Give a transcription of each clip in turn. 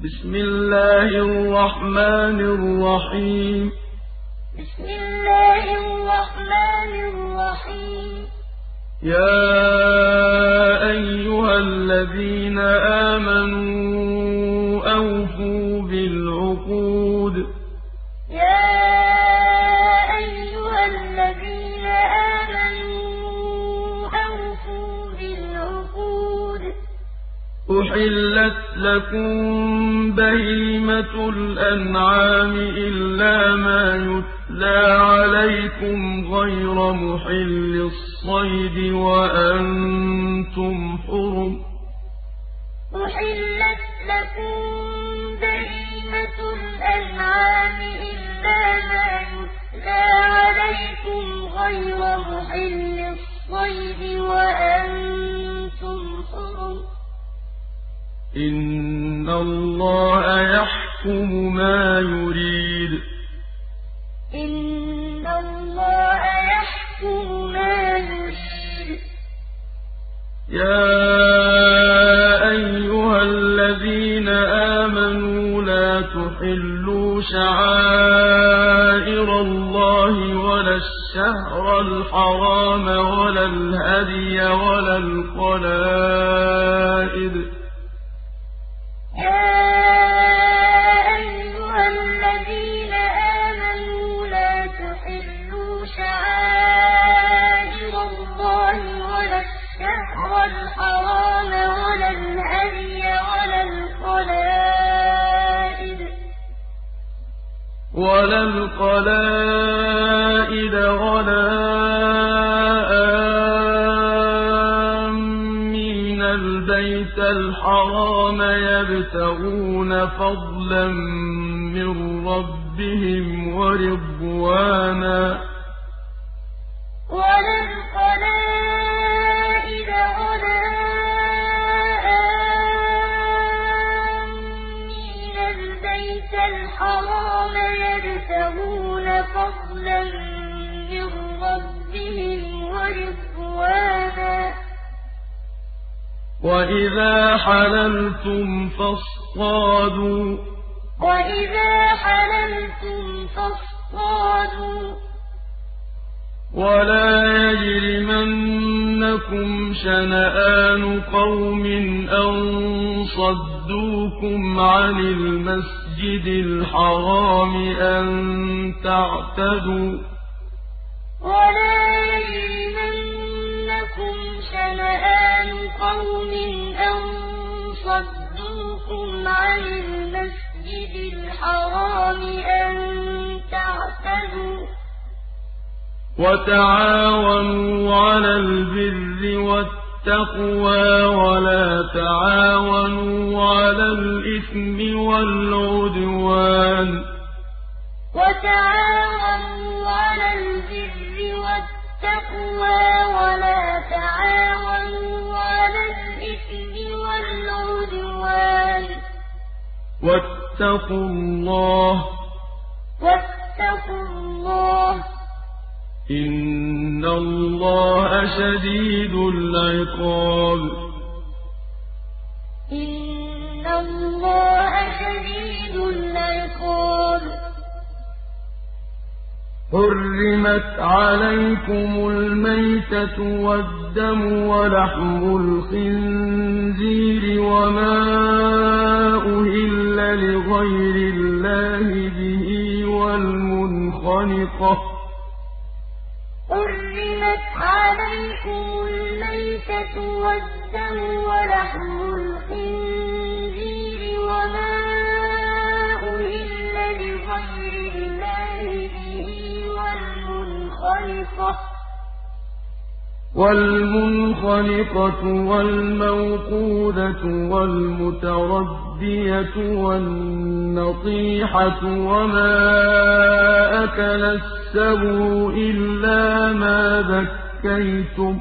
بسم الله الرحمن الرحيم بسم الله الرحمن الرحيم يا أيها الذين آمنوا أوفوا بالعقود يا أيها الذين آمنوا أوفوا بالعقود أحلت لكم بهيمة الأنعام إلا ما يتلى عليكم غير محل الصيد وأنتم حرم أحلت لكم بهيمة الأنعام إلا ما يتلى عليكم غير محل الصيد وأنتم حرم إن الله يحكم ما يريد إن الله يحكم ما يريد يا أيها الذين آمنوا لا تحلوا شعائر الله ولا الشهر الحرام ولا الهدي ولا القلائد يا أيها الذين آمنوا لا تحلوا شعائر الله ولا الشهر الحرام ولا الهدي ولا القلائد ولا آمين البيت الحرام يبتغون فضلا من ربهم ورضوانا ولا القلائد ولا آمين البيت الحرام يبتغون فضلا من ربهم ورضوانا وإذا حللتم فاصطادوا ولا يجرمنكم شنآن قوم أن صدوكم عن المسجد الحرام أن تعتدوا ولا يجرمنكم شنآن قوم أن صدوكم عن المسجد الحرام أن تعتدوا وتعاونوا على البر والتقوى ولا تعاونوا على الإثم والعدوان وتعاونوا على البر والتقوى ولا تعاونوا على الإثم والعدوان واتقوا الله إن الله شديد العقاب إن الله شديد العقاب حرمت عليكم الميتة والدم ولحم الخنزير وما أهل لغير الله به حرمت عليكم الميتة والدم ولحم الخنزير وما أهل لغير الله به والمنخنقة والموقوذة والمتردية والنطيحة وما أكل السبع إلا ما ذكيتم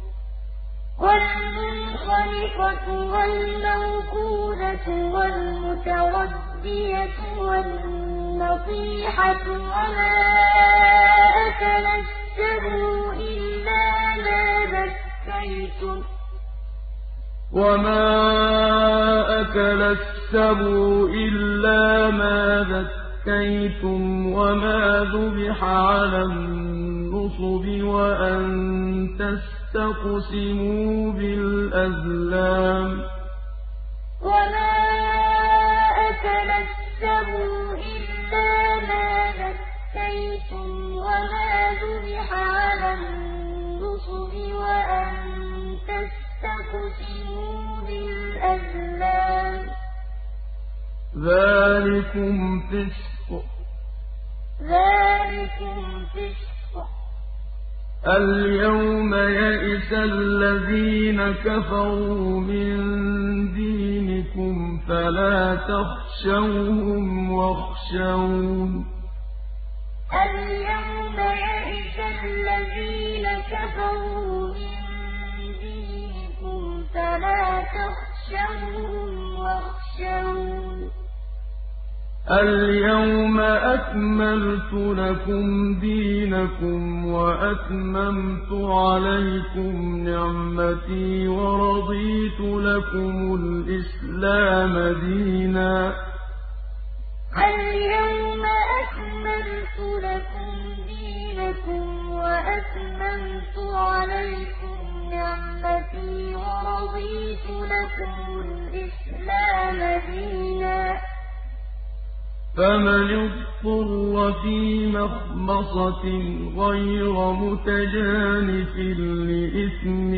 والمنخنقة والموقوذة والمتردية والنطيحة وما أكل السبع إلا ما ذكيتم وما أكل السبع السَّبُعُ إِلَّا مَا ذَكَّيْتُمْ وَمَا ذُبِحَ عَلَى النُّصُبِ وَأَن تَسْتَقْسِمُوا بِالْأَزْلَامِ ۚ وَمَا أَكَلَ السَّبُعُ إِلَّا مَا ذَكَّيْتُمْ وَمَا ذُبِحَ عَلَى النُّصُبِ وَأَن تَسْتَقْسِمُوا بِالْأَزْلَامِ ۚ ذَٰلِكُمْ فِسْقٌ ۗ الْيَوْمَ يَئِسَ الَّذِينَ كَفَرُوا مِن دِينِكُمْ فَلَا تَخْشَوْهُمْ وَاخْشَوْنِ ۚ الْيَوْمَ يَئِسَ الَّذِينَ كَفَرُوا مِن دِينِكُمْ فَلَا تَخْشَوْهُمْ وَاخْشَوْنِ ۚ الْيَوْمَ أَكْمَلْتُ لَكُمْ دِينَكُمْ وَأَتْمَمْتُ عَلَيْكُمْ نِعْمَتِي وَرَضِيتُ لَكُمُ الْإِسْلَامَ دِينًا ۚ الْيَوْمَ أَكْمَلْتُ لَكُمْ دِينَكُمْ وَأَتْمَمْتُ عَلَيْكُمْ نِعْمَتِي وَرَضِيتُ لَكُمُ الْإِسْلَامَ دِينًا ۚ فَمَنِ اضْطُرَّ فِي مَخْمَصَةٍ غَيْرَ مُتَجَانِفٍ لِّإِثْمٍ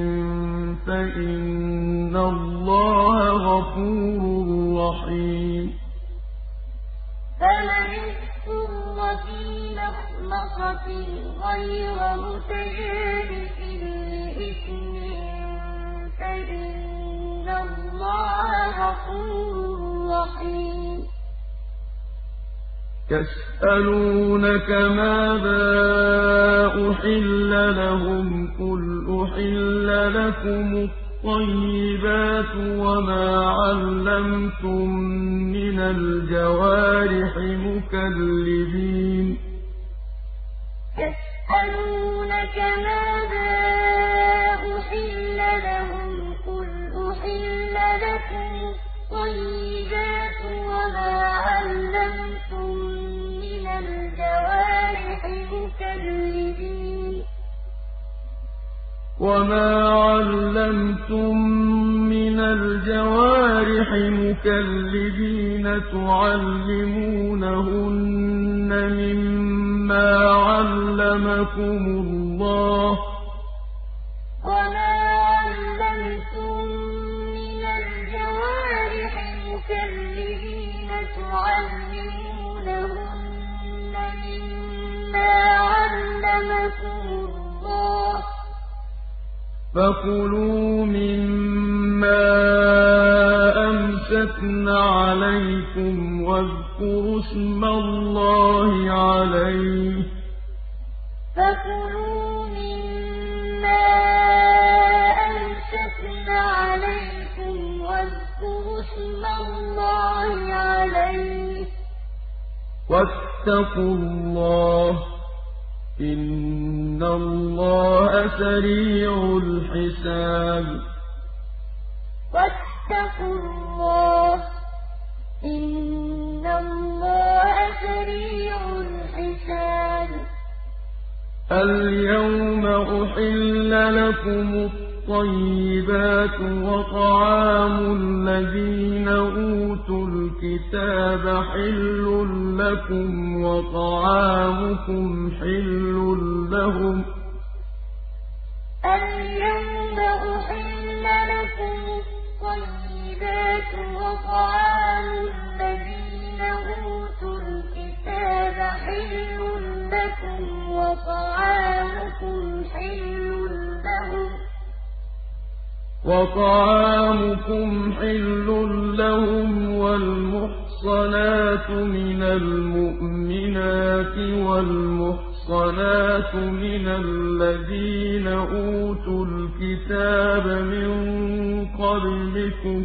فَإِنَّ اللَّهَ غَفُورٌ رَّحِيمٌ فَمَنِ اضْطُرَّ فِي مَخْمَصَةٍ غَيْرَ مُتَجَانِفٍ لِّإِثْمٍ فَإِنَّ اللَّهَ غَفُورٌ رَّحِيمٌ يَسْأَلُونَكَ مَاذَا أُحِلَّ لَهُمْ ۖ قُلْ أُحِلَّ لَكُمُ الطَّيِّبَاتُ وَمَا عَلَّمْتُم مِّنَ الْجَوَارِحِ مُكَلِّبِينَ يَسْأَلُونَكَ مَاذَا أُحِلَّ لَهُمْ ۖ قُلْ أُحِلَّ لَكُمُ الطَّيِّبَاتُ وَمَا عَلَّمْتُم مِّنَ الْجَوَارِحِ مُكَلِّبِينَ تُعَلِّمُونَهُنَّ مِمَّا عَلَّمَكُمُ اللَّهُ ۖ فَكُلُوا مِمَّا أَمْسَكْنَ عَلَيْكُمْ وَاذْكُرُوا اسْمَ اللَّهِ عَلَيْهِ وَاتَّقُوا اللَّهَ ۚ إِنَّ اللَّهَ سَرِيعُ الْحِسَابِ وَاتَّقُوا اللَّهَ ۚ إِنَّ اللَّهَ سَرِيعُ الْحِسَابِ الْيَوْمَ أُحِلَّ لَكُمُ الطَّيِّبَاتُ وَطَعَامُ الَّذِينَ أُوتُوا الْكِتَابَ حِلٌّ لَّكُمْ وَطَعَامُكُمْ حِلٌّ لَّهُمْ ۖ الْيَوْمَ أُحِلَّ لَكُمُ الطَّيِّبَاتُ وَطَعَامُ الَّذِينَ أُوتُوا الْكِتَابَ حِلٌّ لَّكُمْ وَطَعَامُكُمْ حِلٌّ لَّهُمْ وَالْمُحْصَنَاتُ مِنَ الْمُؤْمِنَاتِ وَالْمُحْصَنَاتُ مِنَ الَّذِينَ أُوتُوا الْكِتَابَ مِن قَبْلِكُمْ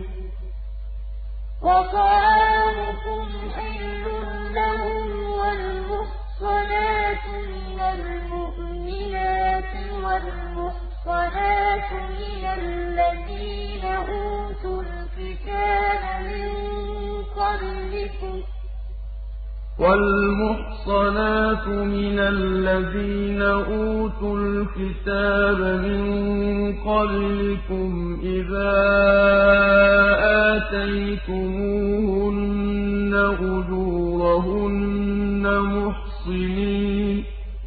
والمحصنات من الذين أوتوا الكتاب من وَالْمُحْصَنَاتُ مِنَ الَّذِينَ أُوتُوا الْكِتَابَ مِن قَبْلِكُمْ إِذَا آتَيْتُمُوهُنَّ أُجُورَهُنَّ مُحْصِنِينَ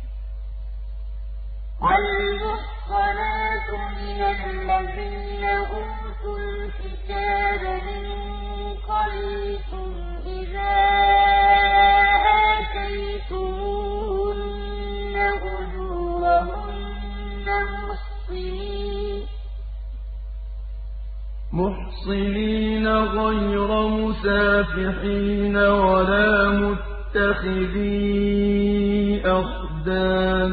وَالْمُحْصَنَاتُ مِنَ الَّذِينَ أُوتُوا الْكِتَابَ مِن قَبْلِكُمْ إِذَا آتَيْتُمُوهُنَّ أُجُورَهُنَّ مُحْصِنِينَ غَيْرَ مُسَافِحِينَ وَلَا مُتَّخِذِي أَخْدَانٍ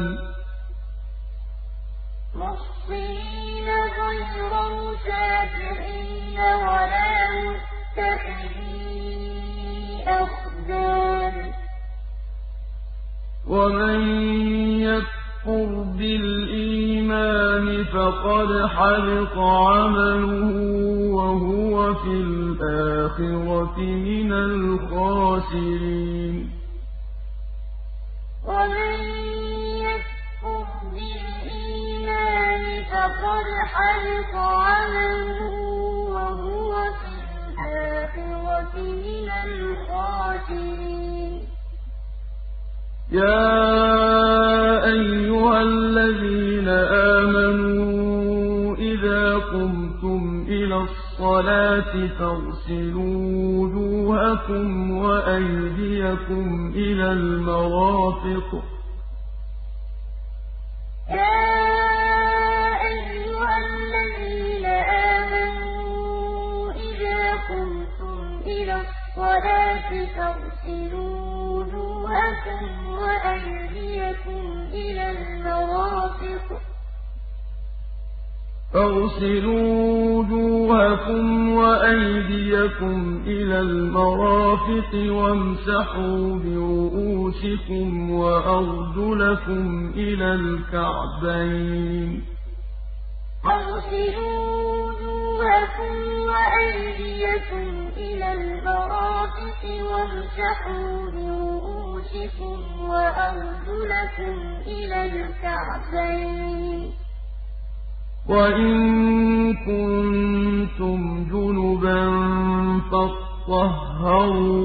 وَمَن يَكْفُرْ بِالْإِيمَانِ فَقَدْ حَبِطَ عَمَلُهُ وَهُوَ فِي الْآخِرَةِ مِنَ الْخَاسِرِينَ وَمَن يَكْفُرْ بِالْإِيمَانِ فَقَدْ حَبِطَ عَمَلُهُ وَهُوَ فِي الْآخِرَةِ مِنَ الْخَاسِرِينَ يَا أَيُّهَا الَّذِينَ آمَنُوا إِذَا قُمْتُمْ إِلَى الصَّلَاةِ فَاغْسِلُوا وُجُوهَكُمْ وَأَيْدِيَكُمْ إِلَى الْمَرَافِقِ وَامْسَحُوا بِرُءُوسِكُمْ وَأَرْجُلَكُمْ إِلَى الْكَعْبَيْنِ فَاغْسِلُوا وُجُوهَكُمْ وَأَيْدِيَكُمْ إِلَى الْمَرَافِقِ وَامْسَحُوا بِرُءُوسِكُمْ وَأَرْجُلَكُمْ إِلَى الْكَعْبَيْنِ ۚ وَإِن كُنتُمْ جُنُبًا فَاطَّهَّرُوا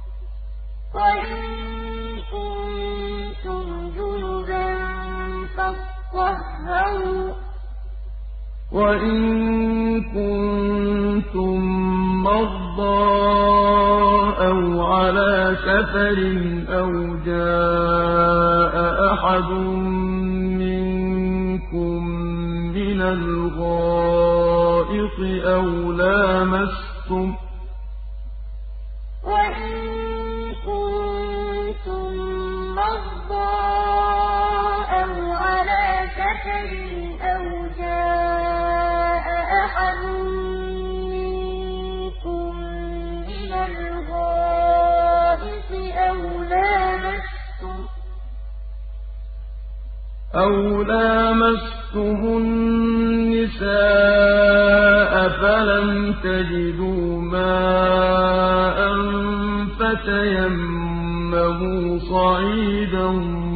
وَإِن كُنتُم مَّرْضَىٰ أَوْ عَلَىٰ سَفَرٍ أَوْ جَاءَ أَحَدٌ مِّنكُم مِّنَ الْغَائِطِ أَوْ لَامَسْتُمُ النِّسَاءَ فَلَمْ تَجِدُوا مَاءً فَتَيَمَّمُوا صَعِيدًا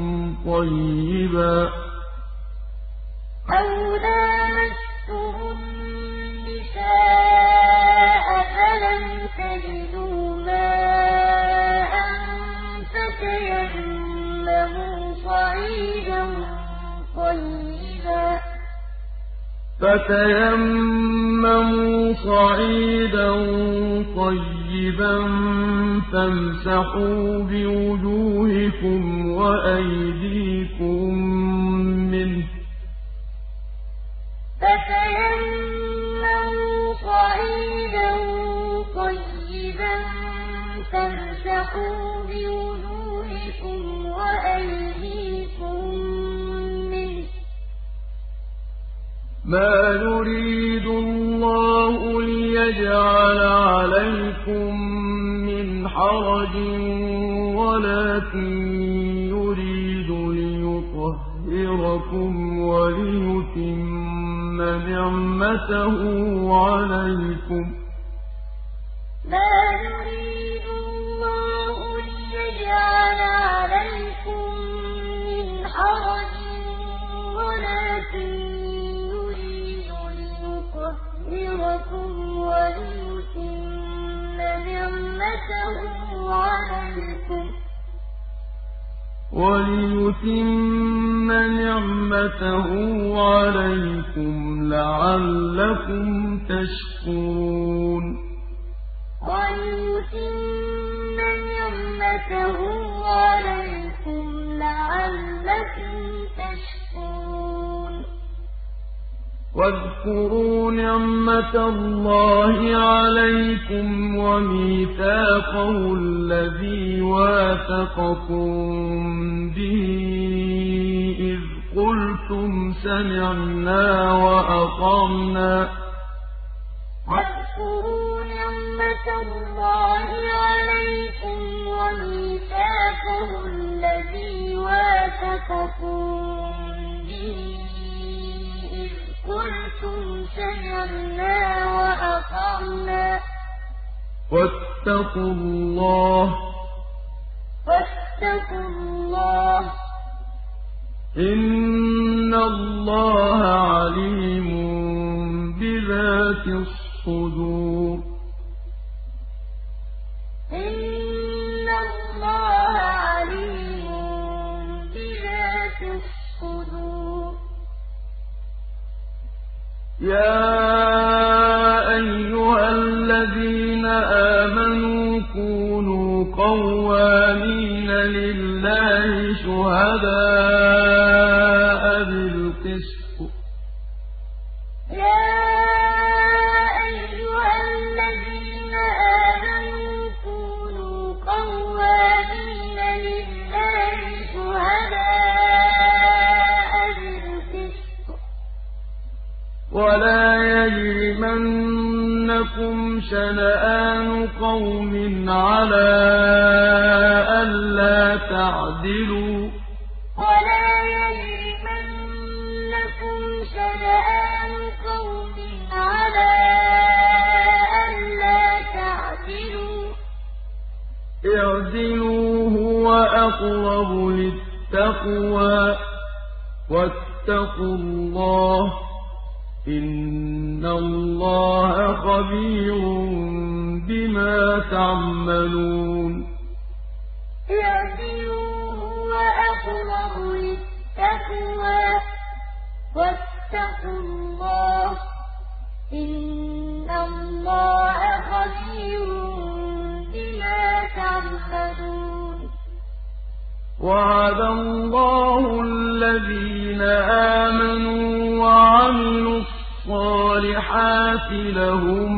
طَيِّبًا فَامْسَحُوا بِوُجُوهِكُمْ وَأَيْدِيكُم مِّنْهُ مَا يُرِيدُ اللَّهُ لِيَجْعَلَ عَلَيْكُم مِّنْ حَرَجٍ وَلَٰكِن يُرِيدُ لِيُطَهِّرَكُمْ وَلِيُتِمَّ نِعْمَتَهُ عَلَيْكُمْ لَعَلَّكُمْ عَلَيْكُمْ وَلِيُتِمَّ نِعْمَتَهُ عَلَيْكُمْ لَعَلَّكُمْ تَشْكُرُونَ وَلِيُتِمَّ نِعْمَتَهُ عَلَيْكُمْ لَعَلَّكُمْ تَشْكُرُونَ وَاذْكُرُوا نِعْمَةَ اللَّهِ عَلَيْكُمْ وَمِيثَاقَهُ الَّذِي وَاثَقَكُم بِهِ إِذْ قُلْتُمْ سَمِعْنَا وَأَطَعْنَا واذكروا نعمة الله عليكم وميثاقه الذي واثقكم به إذ قلتم سمعنا وأطعنا واتقوا الله إن الله عليم بذات الصدور إن الله عليم بذات الصدور يا أيها الذين آمنوا كونوا قوامين لله شهداء بالقسط ولا يجرمنكم شنآن قوم على ألا تعدلوا ولا يجرمنكم شنآن قوم على ألا تعدلوا اعدلوا هو أقرب للتقوى واتقوا الله إن الله خبير بما تعملون اعدلوا هو أقرب للتقوى واتقوا الله إن الله خبير بما تعملون وعد الله الذين آمنوا وعملوا الصالحات لهم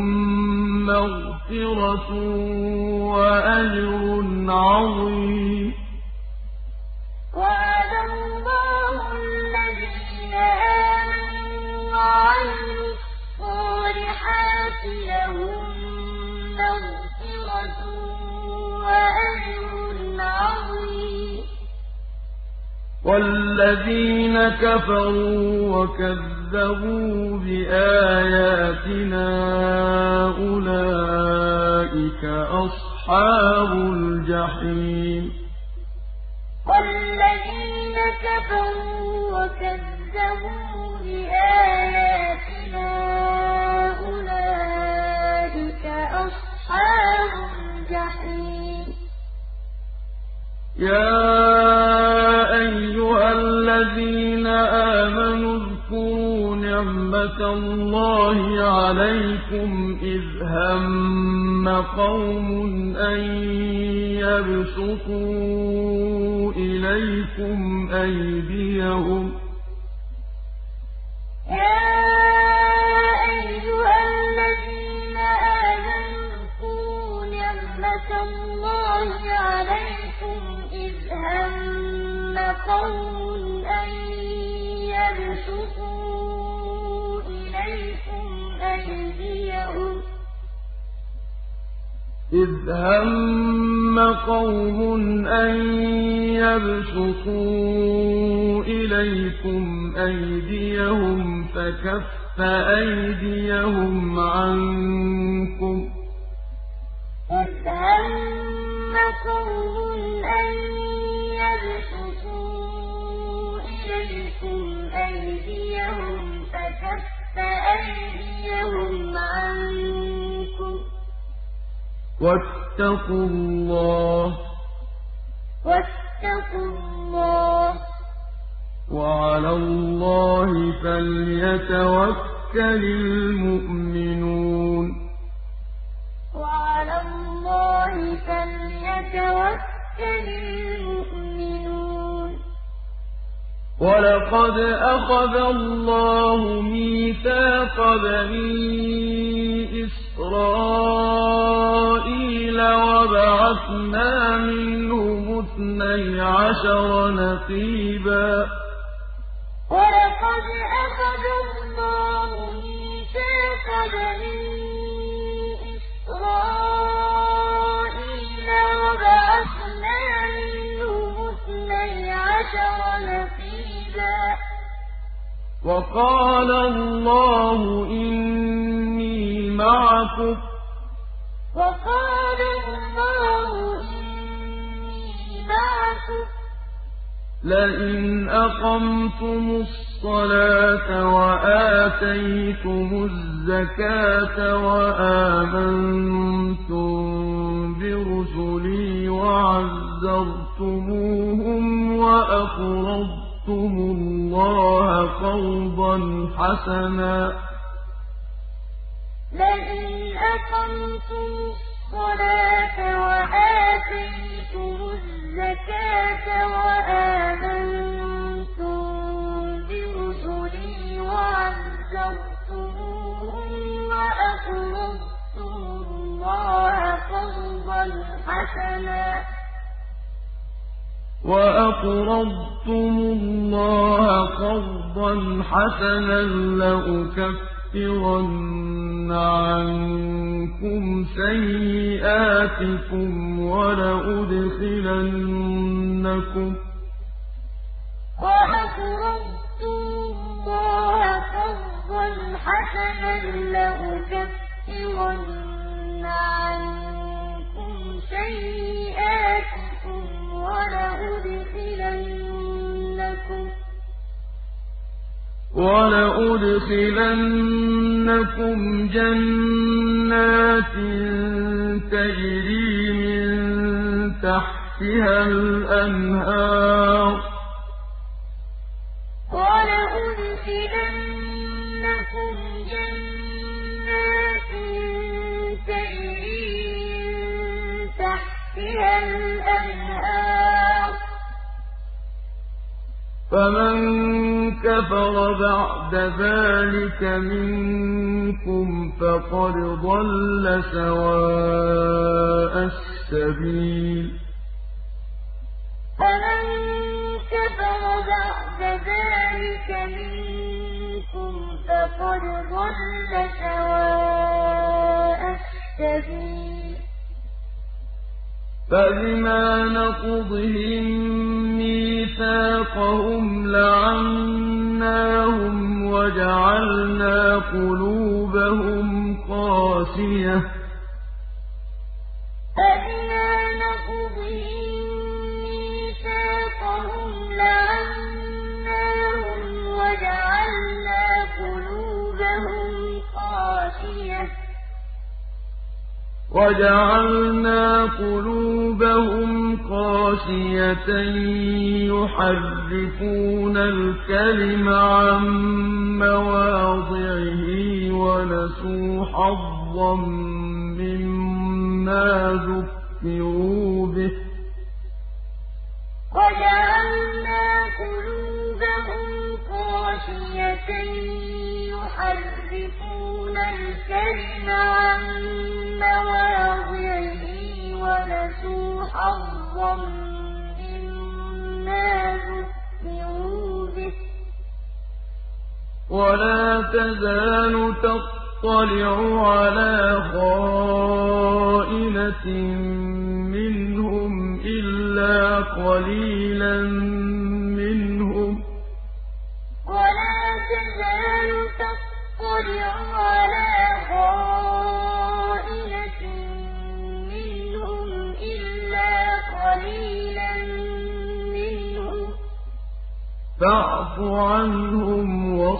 مغفرة وأجر عظيم وعد الله الذين آمنوا وعملوا الصالحات لهم مغفرة وأجر عظيم والذين كفروا وكذبوا بآياتنا أولئك أصحاب الجحيم والذين كفروا وكذبوا بآياتنا أولئك أصحاب الجحيم يا أيها الذين آمنوا اذكروا نعمة الله عليكم إذ هم قوم أن يبسطوا إليكم أيديهم الله عليكم إذ هم قوم أن يبسطوا إليكم أيديهم إذ هم قوم أن يبسطوا إليكم أيديهم فكف أيديهم عنكم إذ هم قوم أن يبسطوا إليكم أيديهم فكف أيديهم عنكم واتقوا الله وعلى الله فليتوكل المؤمنون وعلى الله فليتوكل المؤمنون ولقد أخذ الله ميثاق بني إسرائيل وبعثنا منهم 12 نقيبا ولقد أخذ الله ميثاق بني إسرائيل وبعثنا منهم 12 نقيبا وقال الله إني معكم لئن أقمتم الصلاة وآتيتم الزكاة وآمنتم برسلي وعزرتموهم وأقرضتم الله قرضا حسنا لئن أقمتم الصلاة وآتيتم الزكاة وآمنتم برسلي وعزرتموهم وأقرضتم الله قرضا حسنا لأكفرن عنكم سيئاتكم ولأدخلنكم ولأدخلنكم جنات تجري من تحتها الأنهار فمن كفر بعد ذلك منكم فقد ضل سواء السبيل فبما نقضهم ميثاقهم لعناهم وجعلنا قلوبهم قاسية يحرفون الكلم عن مواضعه ونسوا حظا مما ذكروا به يحرفون الكلم عن مواضعه ونسوا حظا مما ذكروا به ولا تزال تطلع على خائنة منهم إلا قليلا منهم ولا تزال تطلع على خائنة منهم إلا قليلا منهم فاعف عنهم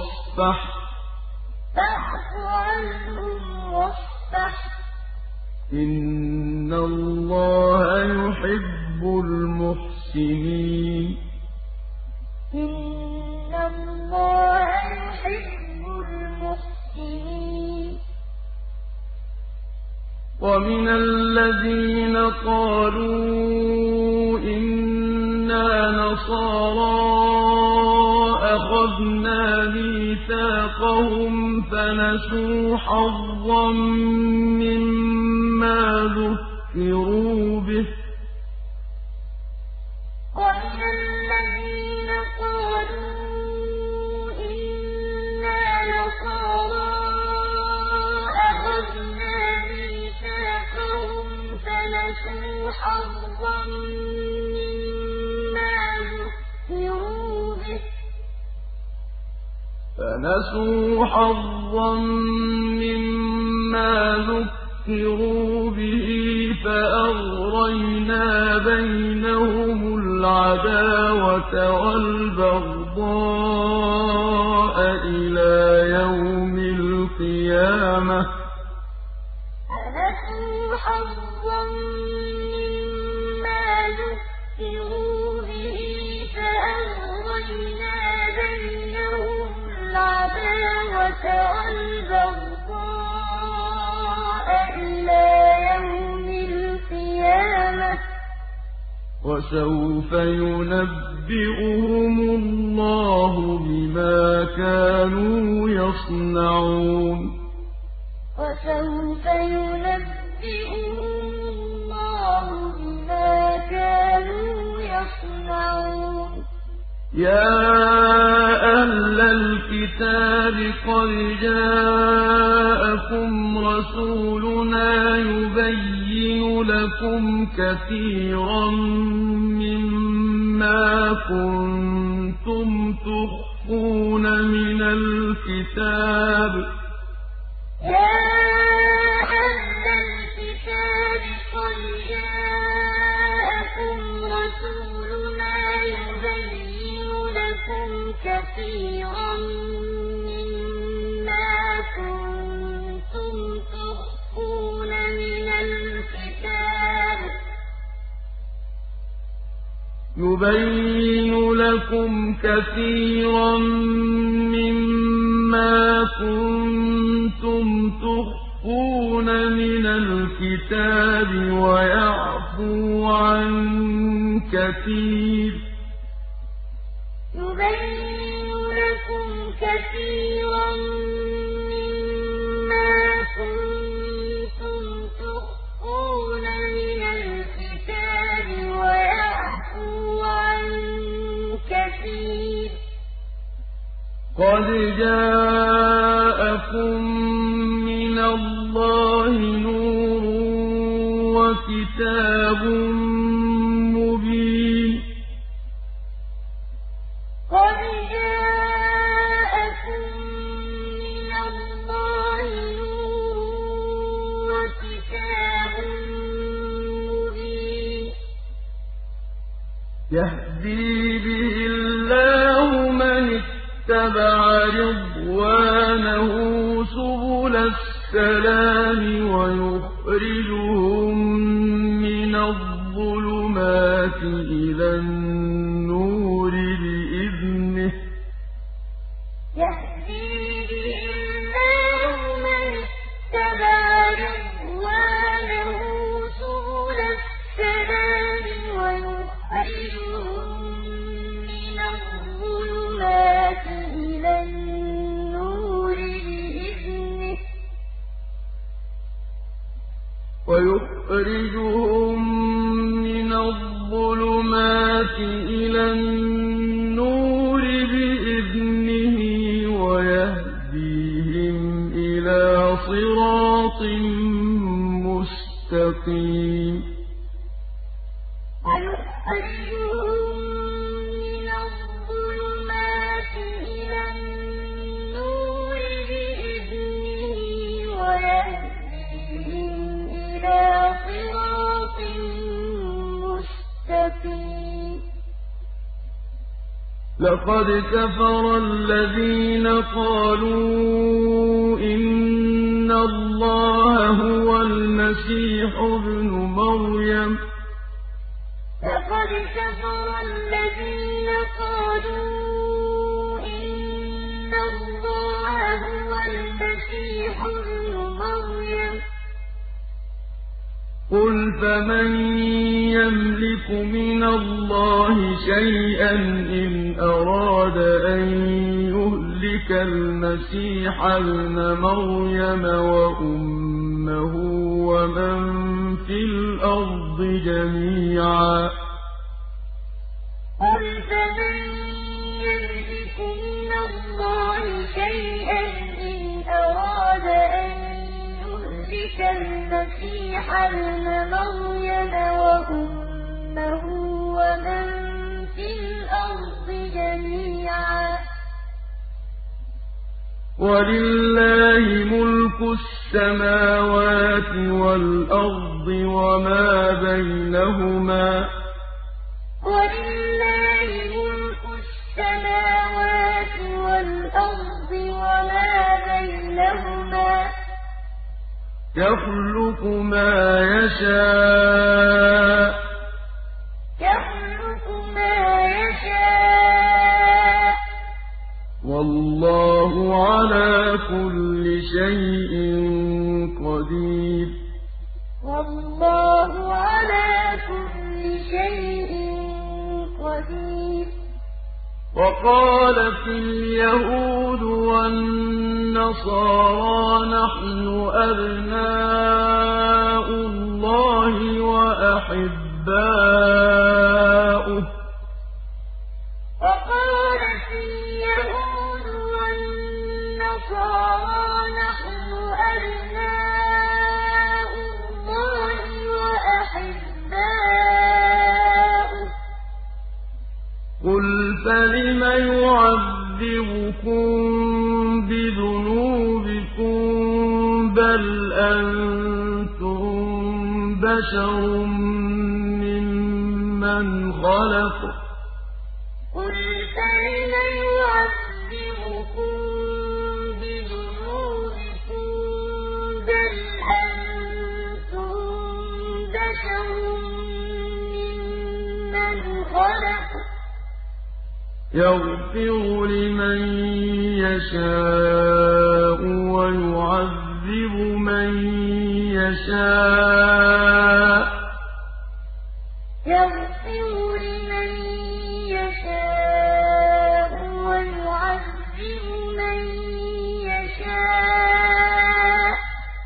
واصفح إِنَّ اللَّهَ يُحِبُّ الْمُحْسِنِينَ إِنَّ اللَّهَ يُحِبُّ الْمُحْسِنِينَ وَمِنَ الَّذِينَ قَالُوا إِنَّا نَصَارَىٰ أَخَذْنَا مِيثَاقَهُمْ فَنَسُوا حَظًّا مِّمَّا ذُكِّرُوا بِهِ ۚ وَمِنَ الَّذِينَ قَالُوا إِنَّا نَصَارَىٰ أَخَذْنَا مِيثَاقَهُمْ فَنَسُوا حَظًّا مِّمَّا ذُكِّرُوا بِهِ فَأَغْرَيْنَا بَيْنَهُمُ الْعَدَاوَةَ وَالْبَغْضَاءَ إِلَىٰ يَوْمِ الْقِيَامَةِ ۚ فَنَسُوا حَظًّا مِّمَّا ذُكِّرُوا بِهِ فَأَغْرَيْنَا بَيْنَهُمُ الْعَدَاوَةَ وَالْبَغْضَاءَ إِلَىٰ يَوْمِ الْقِيَامَةِ ۚ وَسَوْفَ يُنَبِّئُهُمُ اللَّهُ بِمَا كَانُوا يَصْنَعُونَ وَسَوْفَ يُنَبِّئُهُمُ اللَّهُ بِمَا كَانُوا يَصْنَعُونَ يَا أَهْلَ الْكِتَابِ قَدْ جَاءَكُمْ رَسُولُنَا يُبَيِّنُ لَكُمْ كَثِيرًا مِّمَّا كُنتُمْ تُخْفُونَ مِنَ الْكِتَابِ ۖ يَا أَهْلَ الْكِتَابِ قَدْ جَاءَكُمْ رَسُولُنَا يُبَيِّنُ لَكُمْ كَثِيرًا مِّمَّا كُنتُمْ تُخْفُونَ مِنَ الْكِتَابِ ۖ وَيَعْفُو عَن كَثِيرٍ ۚ يُبَيِّنُ لَكُمْ كَثِيرًا مِّمَّا كُنتُمْ تُخْفُونَ مِنَ الْكِتَابِ وَيَعْفُو عَن كَثِيرٍ ۚ قَدْ جَاءَكُم مِّنَ اللَّهِ نُورٌ وَكِتَابٌ مُّبِينٌ قَدْ جَاءَكُم مِّنَ اللَّهِ نُورٌ وَكِتَابٌ مُّبِينٌ يَهْدِي بِهِ اللَّهُ مَنِ اتَّبَعَ رِضْوَانَهُ سُبُلَ السَّلَامِ وَيُخْرِجُهُم مِّنَ الظُّلُمَاتِ إِلَى النُّورِ بِإِذْنِهِ ۖ يَهْدِي بِهِ اللَّهُ مَنِ اتَّبَعَ رِضْوَانَهُ سُبُلَ السَّلَامِ وَيُخْرِجُهُم مِّنَ الظُّلُمَاتِ إِلَى النُّورِ بِإِذْنِهِ وَيَهْدِيهِمْ إِلَىٰ صِرَاطٍ مُّسْتَقِيمٍ وَيُخْرِجُهُم مِّنَ الظُّلُمَاتِ إِلَى النُّورِ بِإِذْنِهِ وَيَهْدِيهِمْ إِلَىٰ صِرَاطٍ مُّسْتَقِيمٍ لَقَدْ كَفَرَ الَّذِينَ قَالُوا إِنَّ اللَّهَ هُوَ الْمَسِيحُ ابْنُ مَرْيَمَ لقد كفر الذين قالوا إن الله هو المسيح ابن مريم قُلْ فَمَن يَمْلِكُ مِنَ اللَّهِ شَيْئًا إِنْ أَرَادَ أَن يُهْلِكَ الْمَسِيحَ ابْنَ مَرْيَمَ وَأُمَّهُ وَمَن فِي الْأَرْضِ جَمِيعًا قُلْ فَمَن يَمْلِكُ مِنَ اللَّهِ شَيْئًا إِنْ أَرَادَ أَن يُهْلِكَ الْمَسِيحَ ابْنَ مَرْيَمَ وَأُمَّهُ وَمَن فِي الْأَرْضِ جَمِيعًا وَلِلَّهِ مُلْكُ السَّمَاوَاتِ وَالْأَرْضِ وَمَا بَيْنَهُمَا وَلِلَّهِ مُلْكُ السَّمَاوَاتِ وَالْأَرْضِ وَمَا بَيْنَهُمَا يَخْلُقُ مَا يَشَاءُ وَاللَّهُ عَلَىٰ كُلِّ شَيْءٍ قَدِيرٌ وَاللَّهُ عَلَىٰ كُلِّ شَيْءٍ قَدِيرٌ وَقَالَتِ الْيَهُودُ وَالنَّصَارَىٰ نَحْنُ أَبْنَاءُ اللَّهِ وَأَحِبَّاؤُهُ ۚ وَقَالَتِ الْيَهُودُ وَالنَّصَارَىٰ نَحْنُ أَبْنَاءُ اللَّهِ وَأَحِبَّاؤُهُ ۚ قُلْ فَلِمَ يُعَذِّبُكُم بِذُنُوبِكُم بَلْ أَنتُم بَشَرٌ مِّمَّنْ خَلَقَ قُلْ فَلِمَ يُعَذِّبُكُم بِذُنُوبِكُم بَلْ أَنتُم بَشَرٌ مِّمَّنْ خَلَقَ يَغْفِرُ لِمَن يَشَاءُ وَيُعَذِّبُ مَن يَشَاءُ ۚ يَغْفِرُ لِمَن يَشَاءُ وَيُعَذِّبُ مَن يَشَاءُ ۚ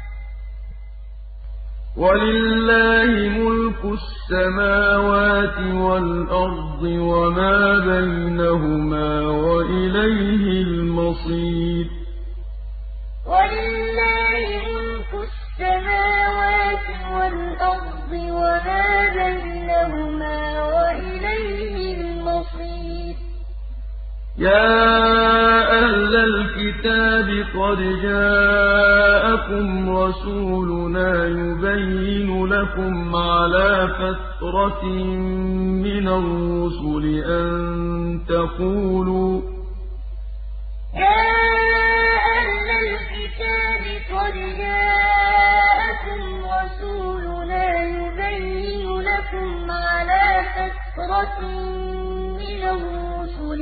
وَلِلَّهِ مُلْكُ السَّمَاوَاتِ وَالْأَرْضِ وَمَا بَيْنَهُمَا ۖ وَإِلَيْهِ الْمَصِيرُ وَلِلَّهِ مُلْكُ السَّمَاوَاتِ وَالْأَرْضِ وَمَا بَيْنَهُمَا ۖ وَإِلَيْهِ الْمَصِيرُ يَا أَهْلَ الْكِتَابِ قَدْ جَاءَكُمْ رَسُولُنَا يُبَيِّنُ لَكُمْ عَلَىٰ فَتْرَةٍ مِّنَ الرُّسُلِ أَن تَقُولُوا يَا أَهْلَ الْكِتَابِ قَدْ جَاءَكُمْ رَسُولُنَا يُبَيِّنُ لَكُمْ عَلَىٰ فَتْرَةٍ مِّنَ الرُّسُلِ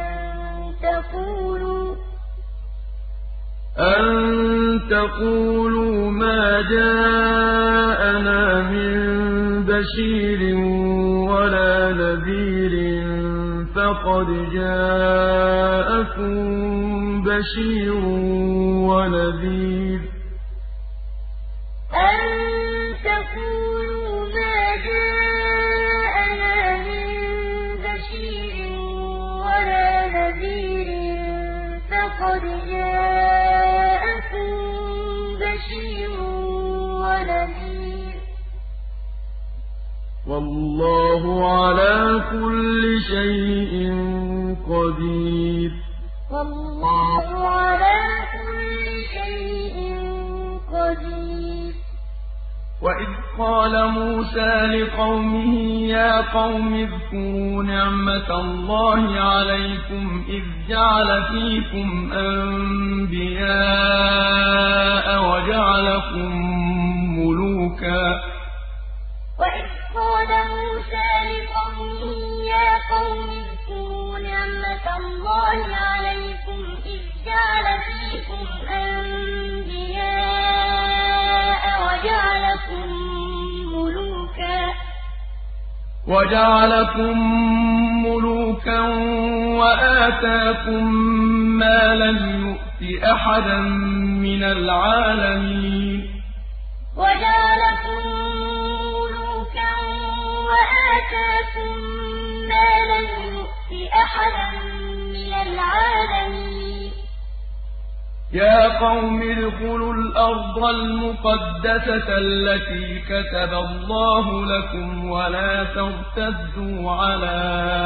أن تقولوا ما جاءنا من بشير ولا نذير فقد جاءكم بشير ونذير أن تقولوا ما جاءنا من بشير ولا نذير فقد جاءكم بشير ونذير والله على كل شيء قدير والله على كل شيء قدير وإذ قال موسى لقومه يا قوم اذكروا نعمة الله عليكم إذ جعل فيكم أنبياء وجعلكم ملوكا وإذ قال موسى لقومه يا قوم اذكروا نعمة الله عليكم إذ جعل فيكم أنبياء وجعلكم ملوكا وآتاكم ما لم يؤت أحدا من العالمين وجعلكم ملوكا وآتاكم ما لم يؤت أحدا من العالمين يا قوم ادخلوا الأرض المقدسة التي كتب الله لكم ولا ترتدوا على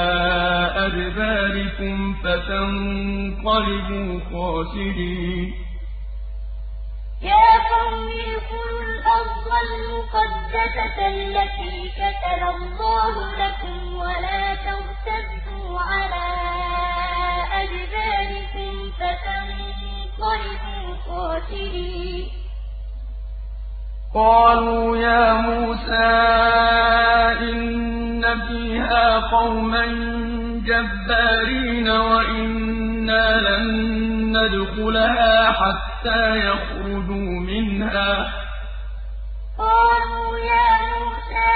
أدباركم فتنقلبوا خاسرين يا قوم ادخلوا الأرض المقدسة التي كتب الله لكم ولا ترتدوا على أدباركم فتنقلبوا خاسرين قالوا يا موسى إن فيها قوما جبارين وإنا لن ندخلها حتى يخرجوا منها قالوا يا موسى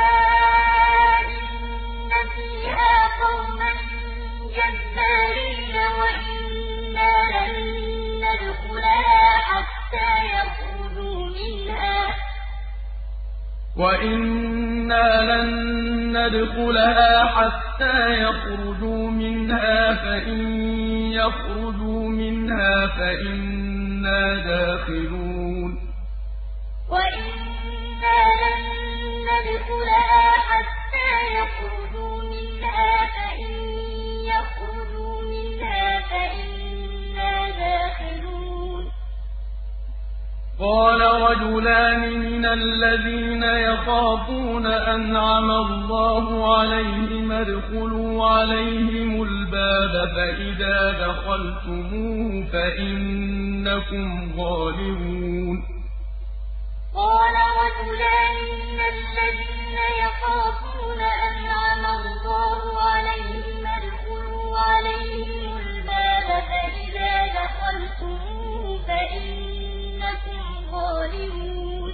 إن فيها قوما جبارين وإنا لن ندخلها حتى يخرجوا منها فإن يخرجوا منها فإنا داخلون وإنا لن ندخلها حتى يخرجوا منها فإن يخرجوا منها فإنا داخلون قال رجلان من الذين يخافون أنعم الله عليهم ادخلوا عليهم الباب فإذا دخلتموه فإنكم غالبون قال رجلان من الذين يخافون أنعم الله عليهم ادخلوا عليهم الباب فإذا دخلتموه فإنكم غالبون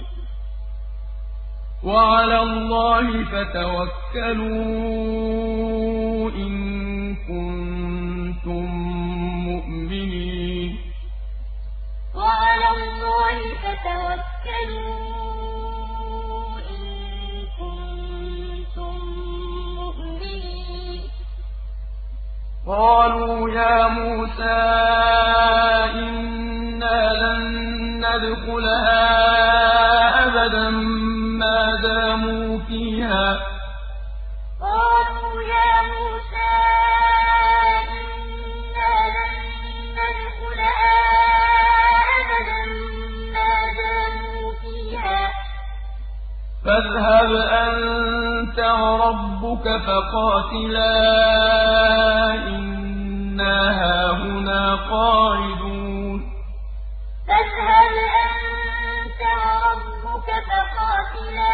وعلى الله فتوكلوا إن كنتم مؤمنين وعلى الله فتوكلوا إن كنتم مؤمنين قالوا يا موسى إنا لن ندخلها أبدا ما داموا فيها قالوا يا موسى إنا لن ندخلها أبدا ما داموا فيها فاذهب أنت وربك فقاتلا إنا هاهنا قاعدون فاذهب أنت وربك فقاتلا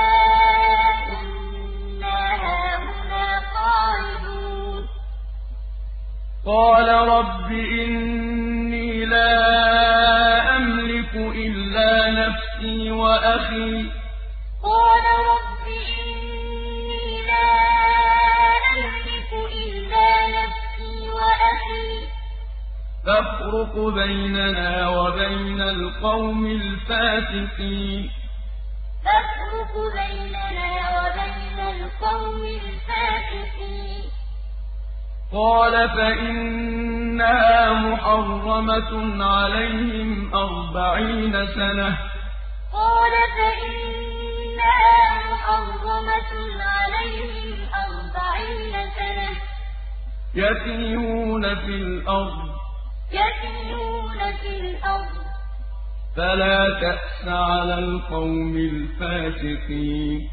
إنا هاهنا قاعدون قال رب إني لا أملك إلا نفسي وأخي قال رب إني لا أملك إلا نفسي وأخي فافرق بيننا وبين القوم الفاسقين فافرق بيننا وبين القوم الفاسقين قال فإنها محرمة عليهم 40 سنة قال فإنها محرمة عليهم 40 سنة يتيهون في الأرض فلا تأس على القوم الفاسقين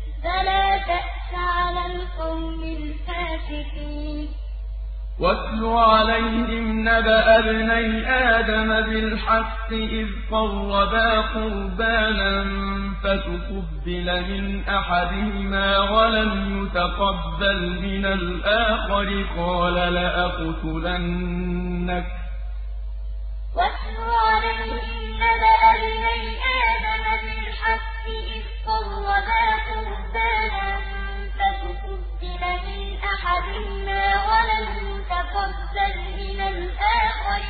واتل عليهم نبأ ابني آدم بالحق إذ قربا قربانا فتقبل من أحدهما ولم يتقبل من الآخر قال لأقتلنك. واتل عليهم نبأ ابني آدم بالحق إذ قربا قربانا فتقبل من أحدهما ولم يتقبل من الآخر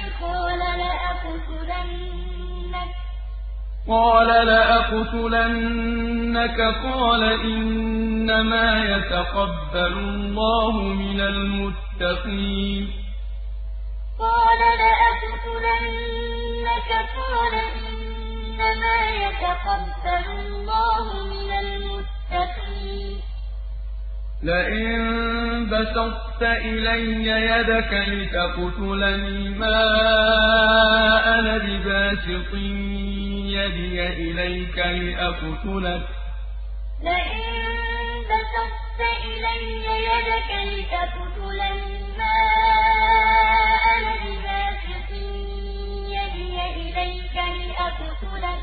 قال لأقتلنك. قال إنما يتقبل الله من المتقين. قال لأقتلنك. قال إنما يتقبل الله من المتقين. لئن بسطت إلي يدك لتقتلني ما أنا بباسط يدي إليك لأقتلك. لئن بسطت إلي يدك لتقتلني ما أنا بباسط يدي إليك لأقتلك.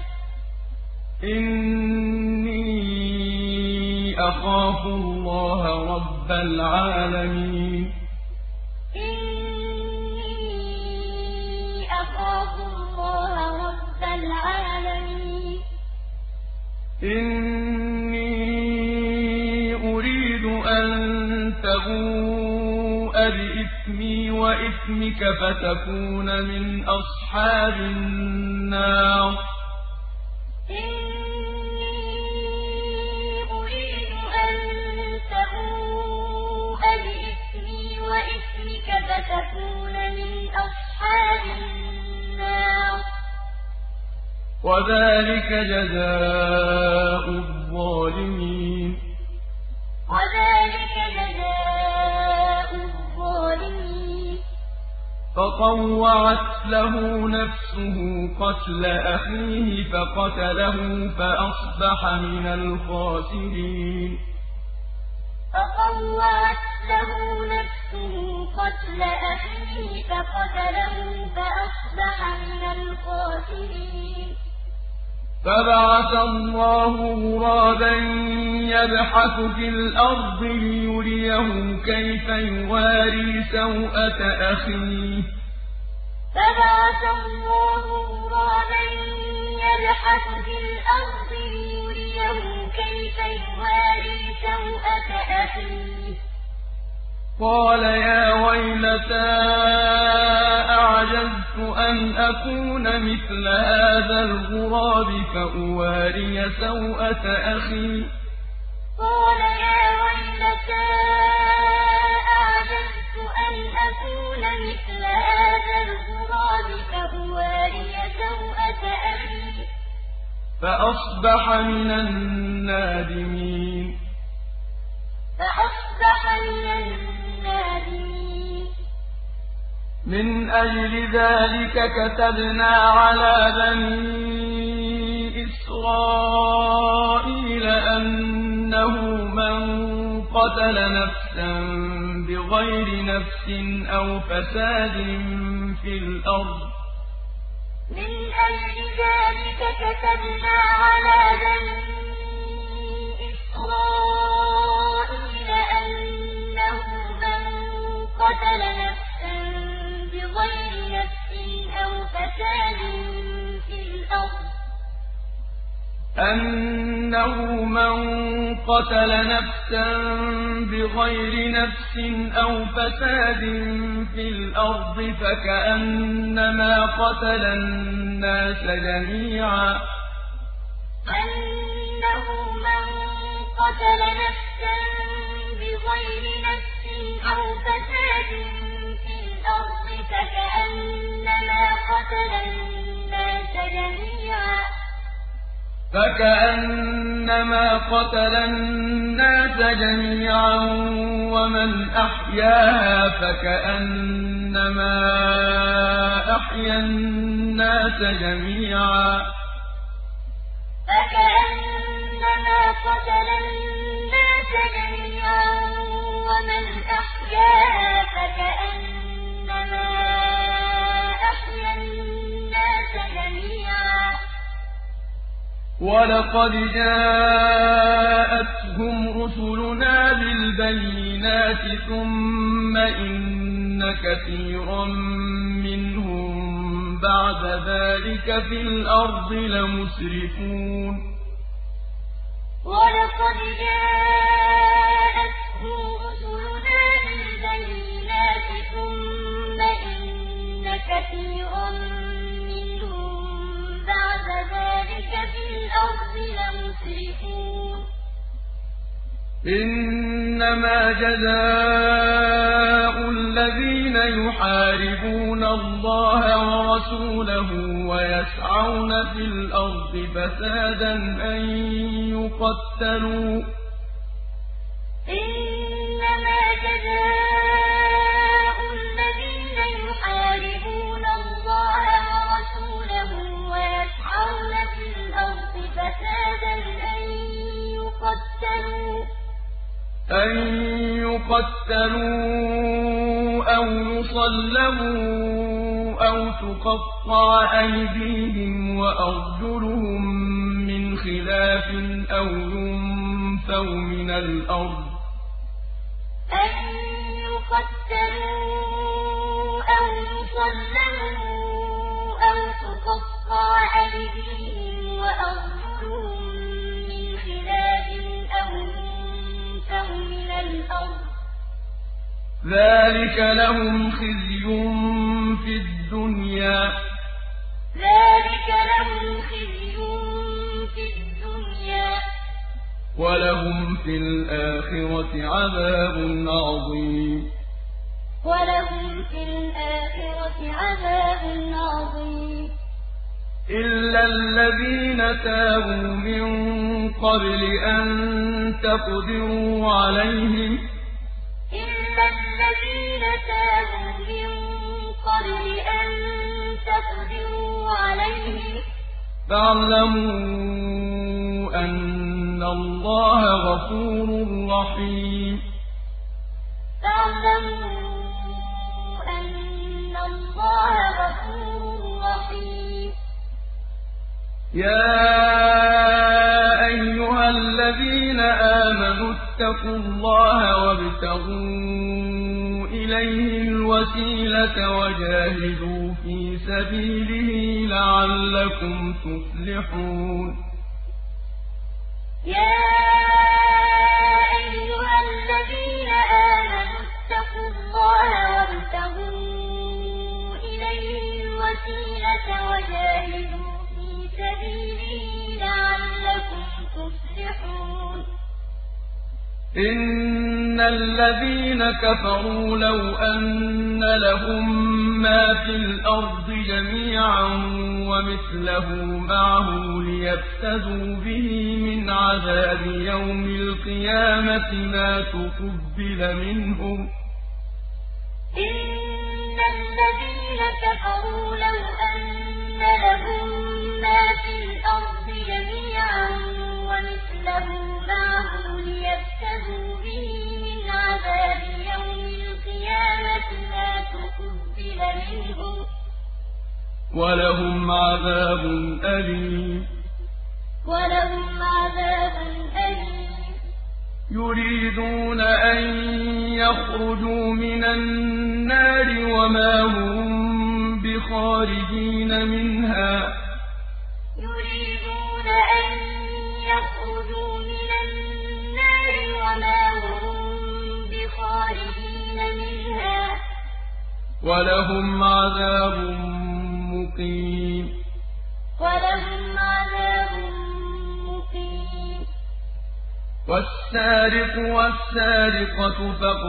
إني أخاف الله رب العالمين. إني أخاف الله رب العالمين. إني أريد أن تبوء بإثمي وإثمك فتكون من أصحاب النار. فتكون من أصحاب النار. وذلك جزاء الظالمين. وذلك جزاء الظالمين. فطوعت له نفسه قتل أخيه فقتله فأصبح من الخاسرين. فطوعت له نفسه قتل أخيه فقتله فأصبح من الخاسرين. فبعث الله غرابا يبحث في الأرض ليريه كيف يواري سوءة أخيه. فبعث الله غرابا يبحث في الأرض ليريه كيف يواري سوءة أخيه. قال يا ويلتى أعجزت أن أكون مثل هذا الغراب فأواري سوءة أخي. قال يا ويلتى أعجزت أن أكون مثل هذا الغراب فأواري سوءة أخي. فأصبح من النادمين. فأصبح من النادمين. من أجل ذلك كتبنا على بني إسرائيل أنه من قتل نفسا بغير نفس أو فساد في الأرض. من أجل ذلك كتبنا على بني إسرائيل أنه من قتل نفسا بغير نفس أو فساد في الأرض. أنه من قتل نفسا بغير نفس أو فساد في الأرض فكأنما قتل الناس جميعا. أنه من قتل نفسا بغير نفس أو فساد في الأرض فكأنما قتل الناس جميعا. فكأنما قتل الناس جميعا ومن أحياها فكأنما أحيا الناس جميعا. فكأنما قتل الناس جميعا ومن أحياها فكأنما أحيا الناس جميعا. وَلَقَدْ جَاءَتْهُمْ رُسُلُنَا بِالْبَيِّنَاتِ ثُمَّ إِنَّ كَثِيرًا مِّنْهُم بَعْدَ ذَٰلِكَ فِي الْأَرْضِ لَمُسْرِفُونَ وَلَقَدْ جَاءَتْهُمْ رُسُلُنَا بِالْبَيِّنَاتِ ثُمَّ إِنَّ كَثِيرًا مِّنْهُم بَعْدَ ذَٰلِكَ فِي الْأَرْضِ لَمُسْرِفُونَ إِنَّمَا جَزَاءُ الَّذِينَ يُحَارِبُونَ اللَّهَ وَرَسُولَهُ وَيَسْعَوْنَ فِي الْأَرْضِ فَسَادًا أَن يُقَتَّلُوا إِنَّمَا جَزَاءُ الَّذِينَ يُحَارِبُونَ اللَّهَ وَرَسُولَهُ وَيَسْعَوْنَ فِي الْأَرْضِ فَسَادًا أن يقتلوا أو يصلبوا أو تقطع أيديهم وأرجلهم من خلاف أو ينفوا من الأرض أن يقتلوا أو يصلبوا أو تقطع أيديهم وأرجلهم من خلاف أو ينفوا من الأرض ذلك لهم خزي في الدنيا ولهم في الآخرة عذاب عظيم إلا الذين تابوا من قبل أن تقدروا عليهم فاعلموا أن الله غفور رحيم يا أيها الذين آمنوا اتقوا الله وابتغوا إليه الوسيلة وجاهدوا في سبيله لعلكم تفلحون يا أيها الذين آمنوا اتقوا الله وابتغوا إليه الوسيلة وجاهدوا في سبيله لعلكم تفلحون إن الذين كفروا لو أن لهم ما في الأرض جميعا ومثله معه ليفتدوا به من عذاب يوم القيامة ما تقبل منهم إن الذين كفروا لو أن لهم ما في الأرض جميعا ومثله معه ليفتدوا به من عذاب يوم القيامة ما تقبل منهم ولهم عذاب أليم يريدون أن يخرجوا من النار وما هم بخارجين منها ولهم عذاب مقيم والسارق والسارقة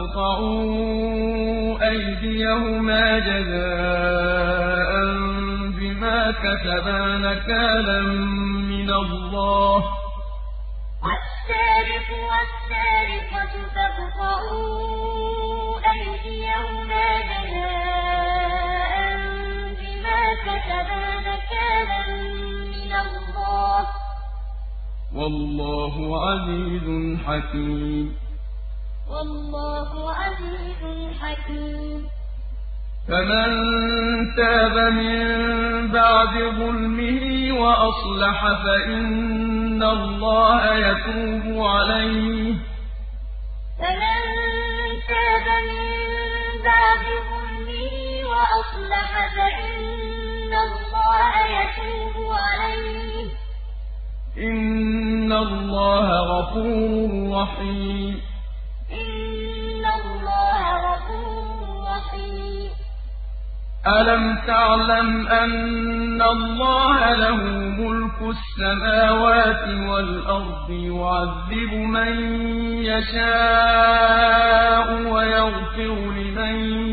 فاقطعوا أيديهما جزاء بما كسبا نكالا من الله والسارق والسارقة فاقطعوا أيديهما جزاء بما كسبا نكالا من الله والله عزيز حكيم فمن تاب من بعد ظلمه وأصلح فإن الله يتوب عليه. فمن تاب من بعد ظلمه وأصلح فإن الله يتوب عليه. إن الله غفور رحيم. إن الله غفور رحيم. ألم تعلم أن الله له ملك السماوات والأرض يعذب من يشاء ويغفر لمن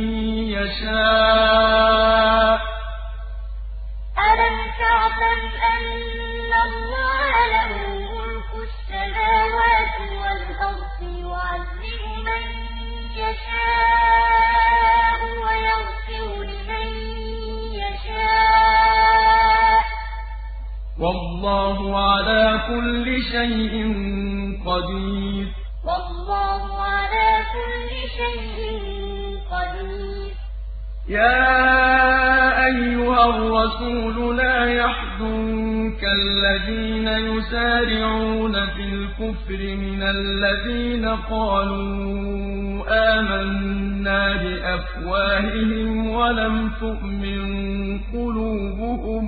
يشاء. ألم تعلم أن الله له ملك السماوات والأرض يعذب من يشاء ويغفر لمن يشاء. والله على كل شيء قدير. والله على كل شيء قدير. يا أيها الرسول لا يحزنك الذين يسارعون في الكفر من الذين قالوا آمنا بأفواههم ولم تؤمن قلوبهم.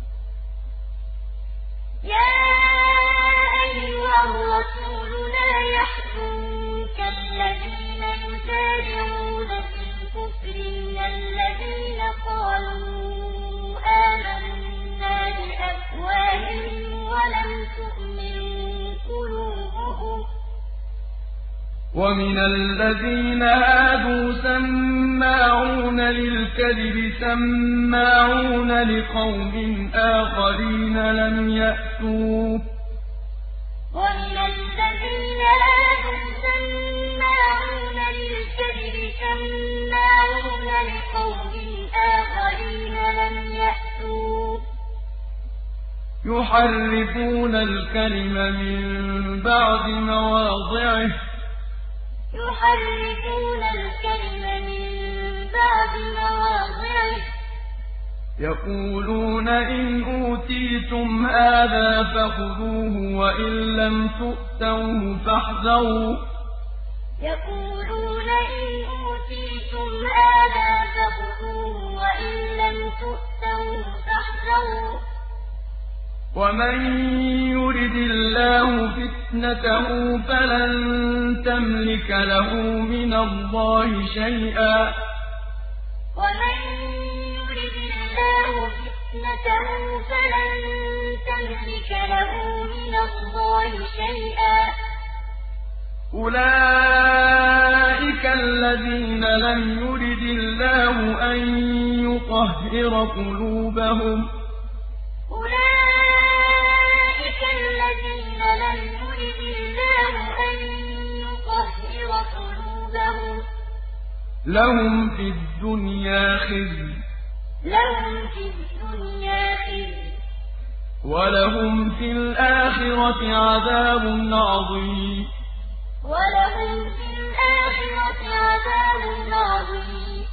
يا أيها الرسول لا يحزنك الذين يسارعون في الكفر من الذين قالوا آمنا بأفواههم ولم تؤمن قلوبهم. ومن الذين هادوا سماعون للكذب سماعون لقوم آخرين لم يأتوك. ومن الذين هادوا سماعون للكذب سماعون لقوم آخرين لم يأتوك. يحرفون الكلم من بعد مواضعه. يحرفون الكلم من بعد مواضعه. يقولون إن أوتيتم هذا فخذوه وإن لم تؤتوه فاحذروا. يقولون إن أوتيتم هذا فخذوه وإن لم تؤتوه فاحذروا. ومن يرد الله فتنته فلن تملك له من الله شيئا. ومن يرد الله فتنته فلن تملك له من الله شيئا. أولئك الذين لم يرد الله أن يطهر قلوبهم. أولئك الذين لم يرد الله أن يطهر قلوبهم. لهم في الدنيا خزي. لهم في الدنيا خزي. ولهم في الآخرة عذاب عظيم. ولهم في الآخرة عذاب عظيم.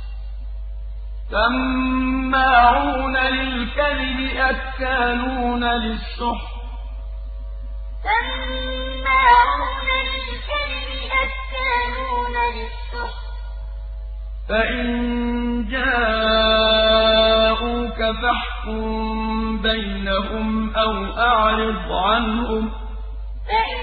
سماعون للكذب أكالون للسحت. سماعون للكذب أكالون للسحت. فإن جاءوك فاحكم بينهم أو أعرض عنهم. فإن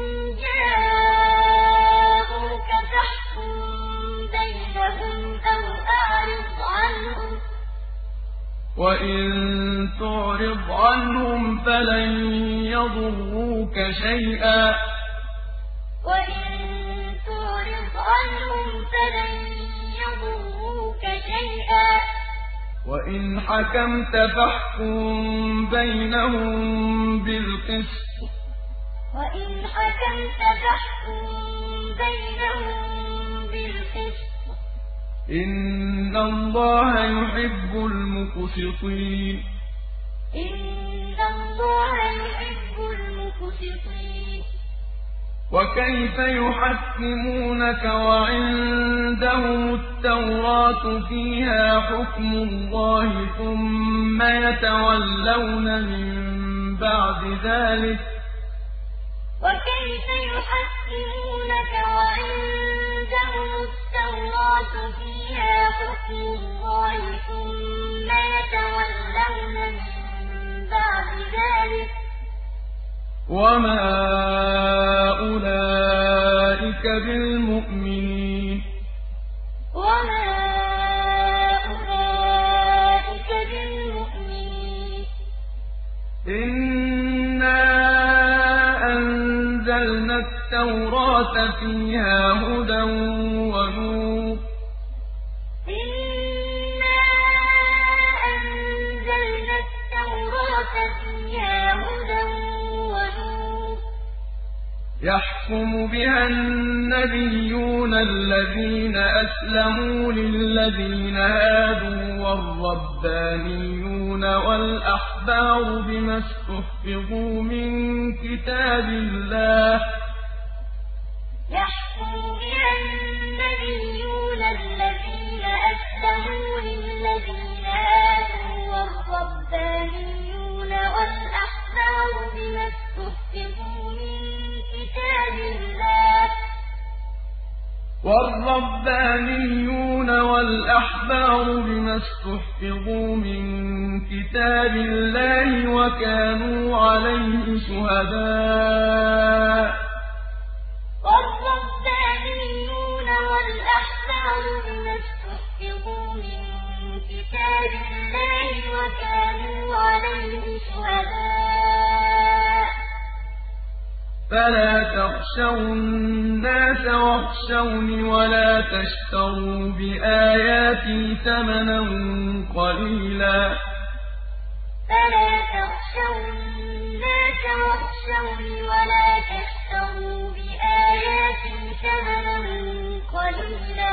جاءوك فاحكم بينهم أو أعرض عنهم. وإن تعرض عنهم فلن يضروك شيئا. وإن تعرض عنهم فلن يضروك شيئا. وإن حكمت فاحكم بينهم بالقسط. وإن حكمت فاحكم بينهم بالقسط. إن الله يحب المقسطين. إن الله يحب المقسطين. وكيف يحكمونك وعندهم التوراة فيها حكم الله ثم يتولون من بعد ذلك وكيف يحكمونك وعندهم التوراة فيها حكم الله ثم يتولون من بعد ذلك وما أولئك بالمؤمنين وما أولئك بالمؤمنين إنا أنزلنا التوراة فيها هدى ونور إنا أنزلنا التوراة فيها هدى يحكم بها النبيون الذين أسلموا للذين هادوا والربانيون والأحبار بما استحفظوا من كتاب الله يحكم بها النبيون الذين أسلموا للذين هادوا والربانيون والأحبار بما استحفظوا من كتاب الله وكانوا عليه شهداء والربانيون والأحبار بما استحفظوا من كتاب الله وكانوا عليه شهداء فلا تخشوا الناس واخشوني ولا تشتروا بآياتي ثمنا قليلا فلا تخشوا الناس واخشوني ولا تشتروا بآياتي ثمنا قليلا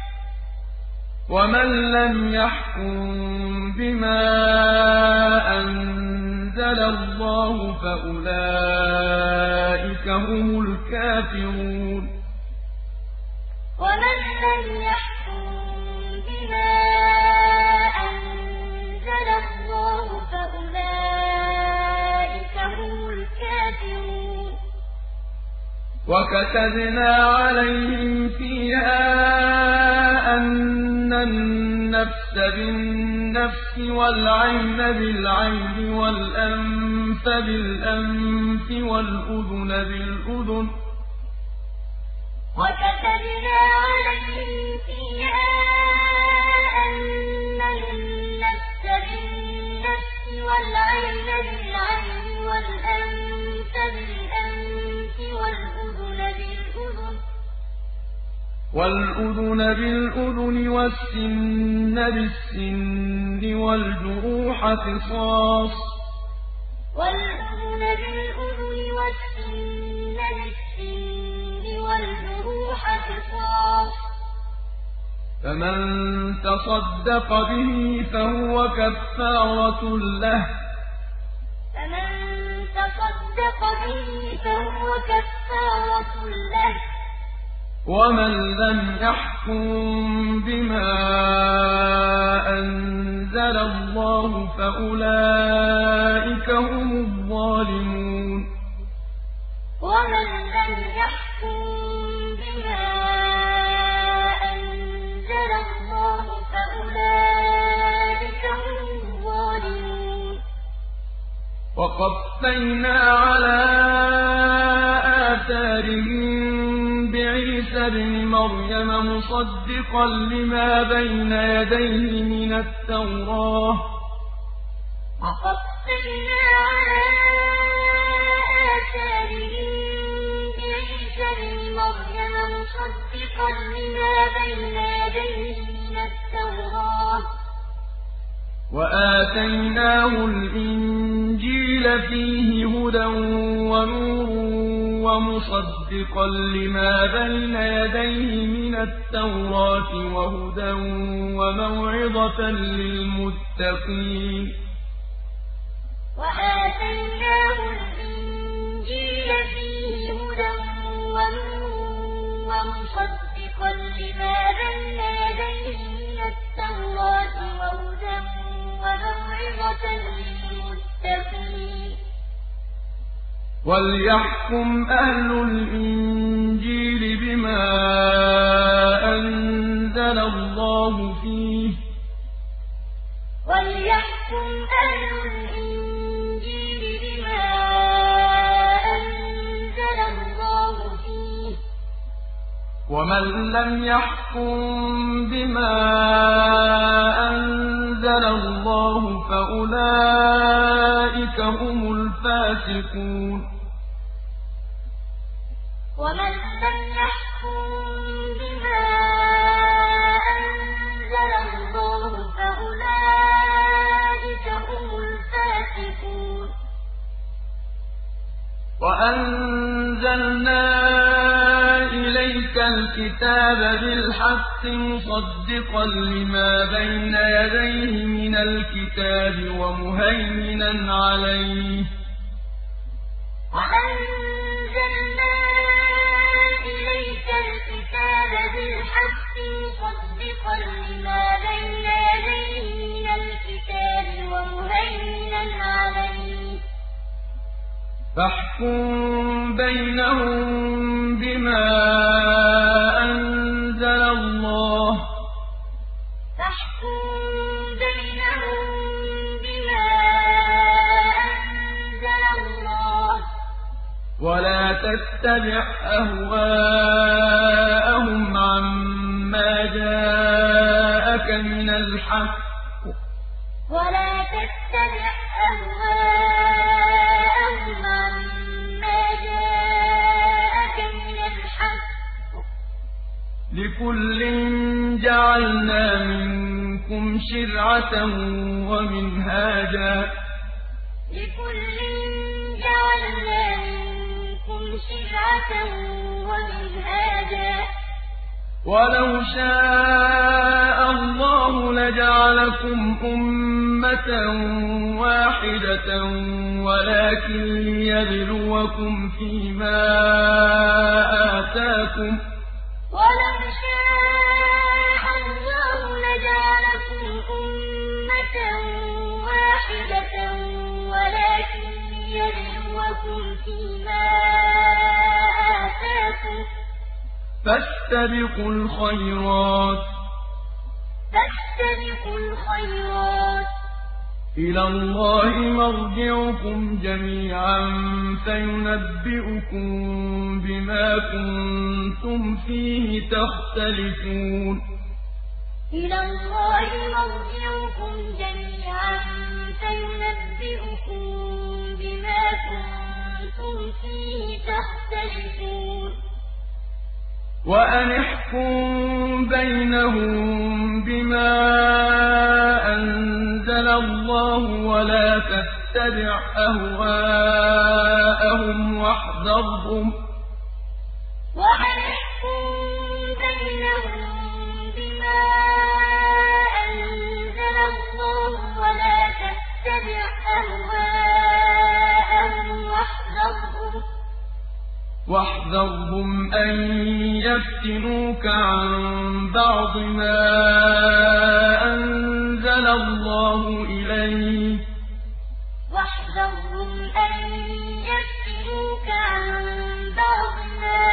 ومن لم يحكم بما أنزل الله فأولئك هم الكافرون ومن لم يحكم بما أنزل الله فأولئك هم الكافرون وكتبنا عليهم فيها أن النفس بالنفس والعين بالعين والأنف بالأنف والأذن بالأذن وكتبنا عليهم فيها أن النفس بالنفس والعين بالعين والأنف بالأنف والأذن بالأذن والسن بالسن والجروح قصاص والأذن بالأذن والسن بالسن والجروح قصاص فمن تصدق به فهو كفارة له فمن تصدق به فهو كفارة له ومن لم يحكم بما أنزل الله فأولئك هم الظالمون ومن لم يحكم بما أنزل الله فأولئك هم الظالمون وقفينا على آثارهم بعيسى ابن مريم مصدقا لما بين يديه من التوراة وقفينا على آثارهم بعيسى ابن مريم مصدقا لما بين يديه من التوراة وآتيناه الإنجيل فيه هدى ونور ومصدقا لما بين يديه من التوراة وهدى وموعظة للمتقين وآتيناه الإنجيل فيه هدى ومصدقا لما بين يديه من التوراة وهدى وموعظة للمتقين وليحكم أهل الإنجيل بما أنزل الله فيه وليحكم أهل الإنجيل بما أنزل الله فيه ومن لم يحكم بما أنزل الله فأولئك هم الفاسقون ومن لم يحكم بما أنزل الله فأولئك هم الفاسقون وأنزلنا إليك الكتاب بالحق مصدقا لما بين يديه من الكتاب ومهيمنا عليه وأنزلنا إليك الكتاب بالحق مصدقا لما بين يديه من الكتاب ومهيمنا عليه فاحكم بينهم بما أنزل الله فاحكم بينهم بما أنزل الله ولا تتبع أهواءهم عما جاءك من الحق ولا تتبع أهواءهم عما جاءك من الحق لكل جعلنا منكم شرعة ومنهاجا لكل جعلنا منكم شرعة ومنهاجا ولو شاء الله لجعلكم أمة واحدة ولكن ليبلوكم فيما آتاكم ولو شاء الله لجعلكم أمة واحدة ولكن ليبلوكم فيما آتاكم فاستبقوا الخيرات إلى الله مرجعكم جميعا فينبئكم بما كنتم فيه تختلفون إلى الله مرجعكم جميعا فينبئكم بما كنتم فيه تختلفون وأن احكم بينهم بما أنزل الله ولا تتبع أهواءهم واحذرهم وأن احكم بينهم بما أنزل الله ولا تتبع أهواءهم واحذرهم أن يفتنوك عن بعض ما أنزل الله إليك واحذرهم أن يفتنوك عن بعض ما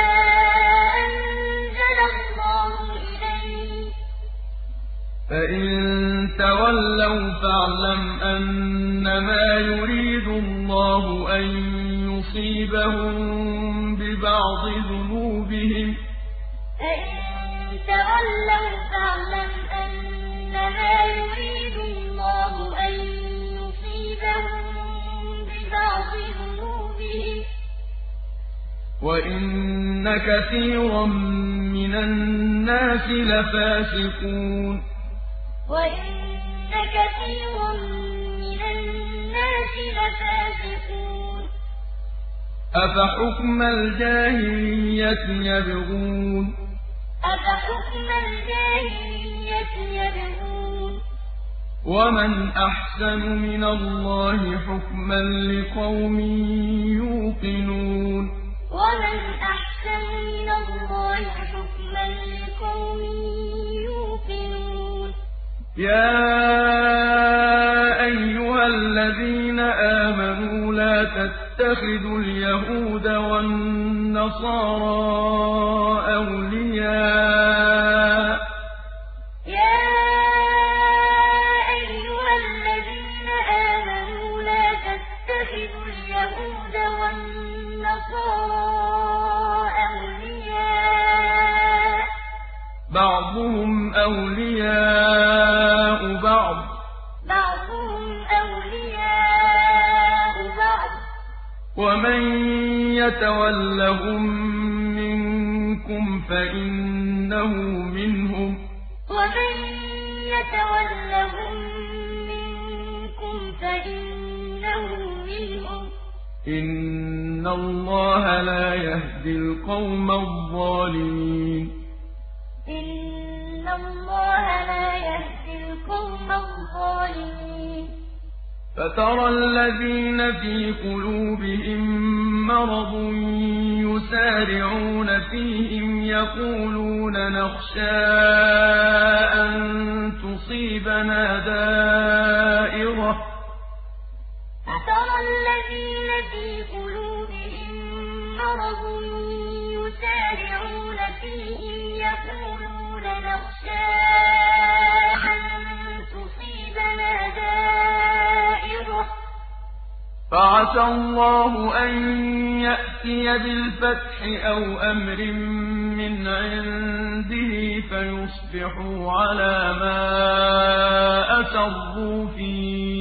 أنزل الله إليك فإن تولوا فاعلم أنما يريد الله أن يصيبهم ببعض ذنوبهم فإن تولوا فاعلم أنما يريد الله أن يصيبهم ببعض ذنوبهم وإن كثيرا من الناس لفاسقون وإن كثيرا من الناس لفاسقون أفحكم الجاهلية يبغون أفحكم الجاهلية يبغون ومن أحسن من الله حكما لقوم يوقنون ومن أحسن أحسن من الله حكما لقوم يوقنون يا أيها الذين آمنوا لا تتخذوا اليهود والنصارى أولياء يا أيها الذين آمنوا لا تتخذوا اليهود والنصارى أولياء بعضهم أولياء بعض ومن يتولهم منكم فإنه منهم إن الله لا يهدي القوم الظالمين فترى الذين في قلوبهم مرض يسارعون فيهم يقولون نخشى أن تصيبنا دائرة فعسى الله أن يأتي بالفتح أو أمر من عنده فيصبحوا على ما أسروا في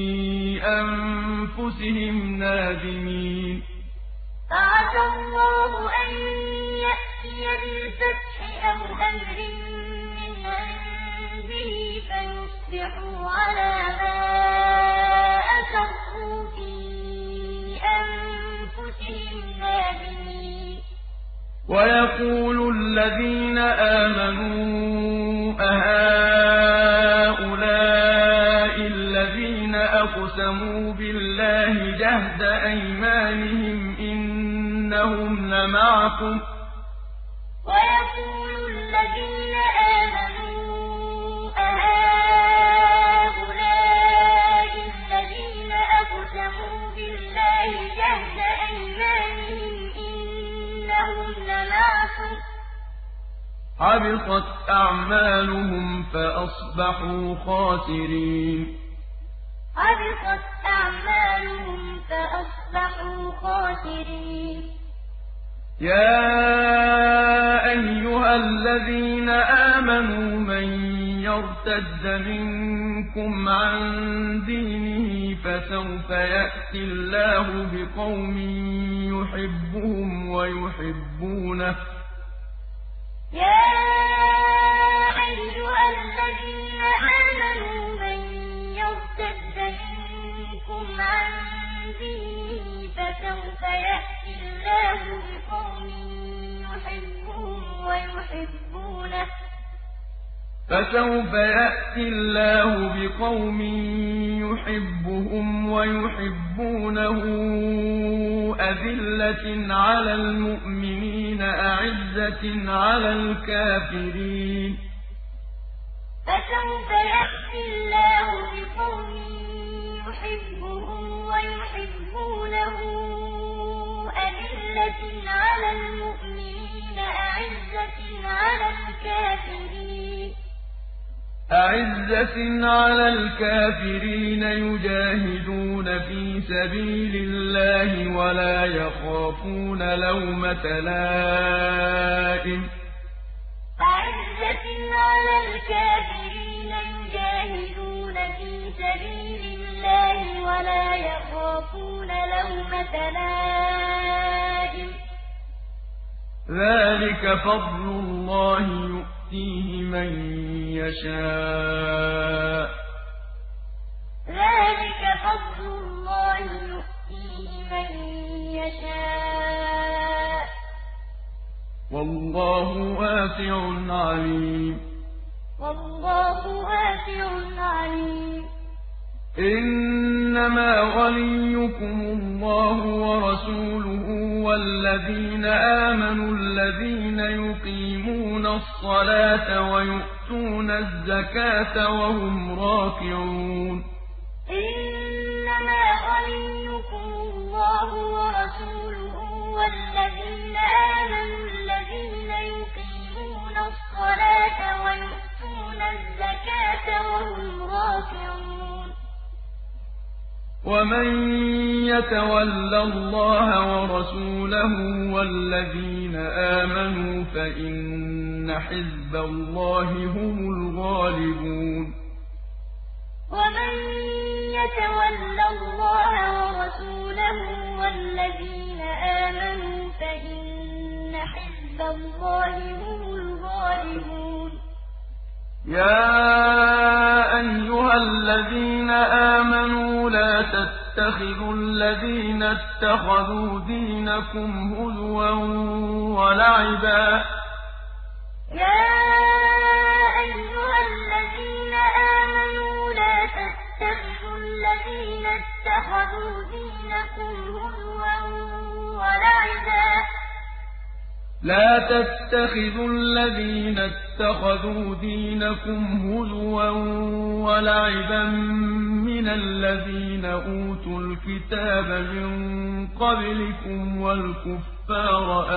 أنفسهم نادمين فعسى الله أن يأتي بالفتح أو أمر من عنده فيصبحوا على ما أسروا في أنفسهم نادمين ويقول الذين آمنوا أهؤلاء الذين أقسموا بالله جهد أيمانهم إنهم لمعكم ويقول الذين آمنوا أهؤلاء الذين أقسموا بالله جهد أيمانهم إنهم لمعكم حبطت أعمالهم فأصبحوا خاسرين يا أيها الذين آمنوا من يرتد منكم عن دينه فسوف يأتي الله بقوم يحبهم ويحبونه يا أيها الذين آمنوا من يرتد منكم عن دينه فسوف يأتي الله بقوم يحبهم ويحبونه أذلة على المؤمنين أعزة على الكافرين يجاهدون في سبيل الله ولا يخافون لومة لائم ذلك فضل الله يؤتيه من يشاء والله واسع عليم إنما وليكم الله ورسوله والذين آمنوا الذين يقيمون الصلاة ويؤتون الزكاة وهم راكعون. إنما وليكم الله ورسوله والذين آمنوا الذين يقيمون الصلاة ويؤتون الزكاة وهم راكعون. ومن يتول الله ورسوله والذين آمنوا فإن حزب الله هم الغالبون. ومن يتول الله ورسوله والذين آمنوا فإن حزب الله هم الغالبون. يا أيها الذين آمنوا لا تتخذوا الذين اتخذوا دينكم هزوا ولعبا. يا أيها الذين آمنوا لا تتخذوا الذين اتخذوا دينكم هزوا ولعبا. لا تتخذوا الذين اتخذوا دينكم هزوا ولعبا من الذين أوتوا الكتاب من قبلكم والكفار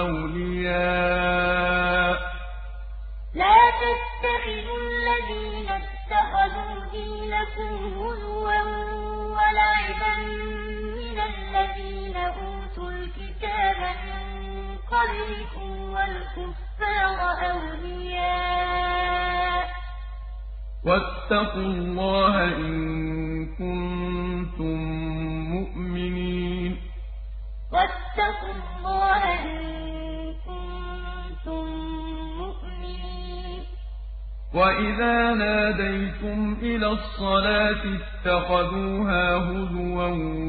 أولياء. لا تتخذوا الذين اتخذوا دينكم هزوا ولعبا من الذين أوتوا الكتاب من قبلكم والكفار أولياء. واتقوا الله إن كنتم مؤمنين. واتقوا الله إن كنتم مؤمنين. وإذا ناديتم إلى الصلاة اتخذوها هزوا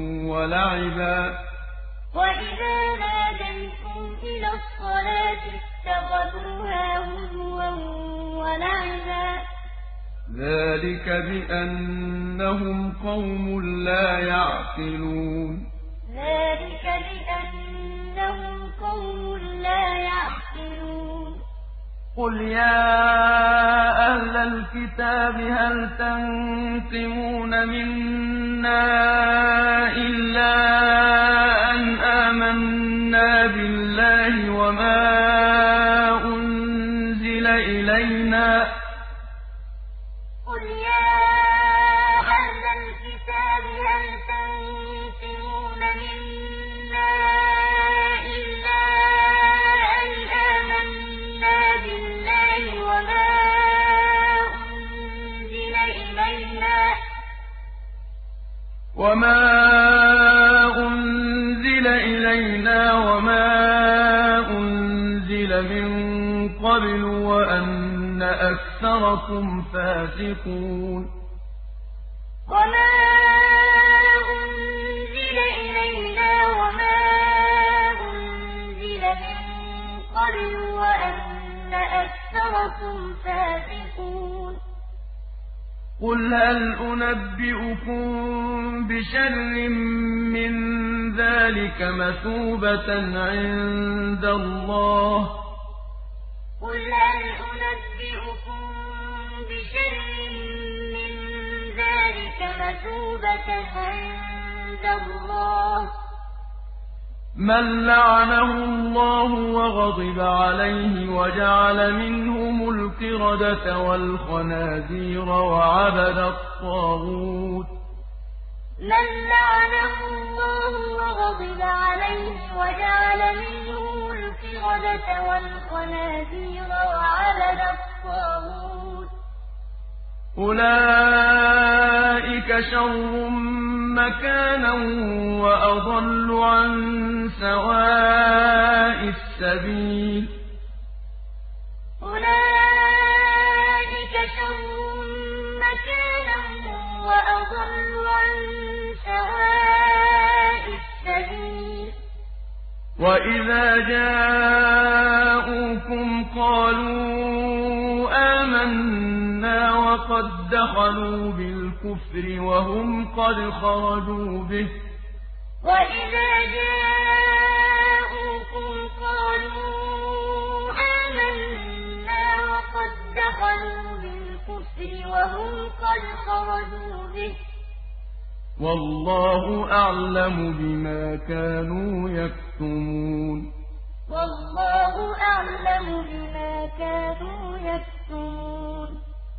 ولعبا. وإذا ناديتم إلى الصلاة اتخذوها هزوا ولعبا. ذلك بأنهم قوم لا يعقلون. ذلك بأنهم قوم لا يعقلون. قل يا أهل الكتاب هل تنقمون منا إلا أن آمنا بالله وما أنزل إلينا. قل يا أهل الكتاب هل تنقمون منا إلا أن آمنا بالله وما أنزل إلينا. وما أنزل إلينا وما أنزل من قبل وأن أكثركم فاسقون. وما أنزل إلينا وما أنزل من قبل وأن أكثركم فاسقون. قل هل أنبئكم بشر من ذلك مثوبة عند الله. قل هل أنبئكم بشر من ذلك مثوبة عند الله. من لعنه الله وغضب عليه وجعل منهم القردة والخنازير وعبد الطاغوت. من لعنه الله وغضب عليه وجعل منهم القردة والخنازير وعبد الطاغوت. أولئك شر مكانا وأضل عن سواء السبيل. أولئك شر مكانا وأضل عن سواء السبيل. وإذا جاءوكم قالوا آمنا وقد دخلوا بالكفر وهم قد خرجوا به وإذا جاءوكم قالوا آمنا وقد دخلوا بالكفر وهم قد خرجوا به والله أعلم بما كانوا يكتمون والله أعلم بما كانوا يكتمون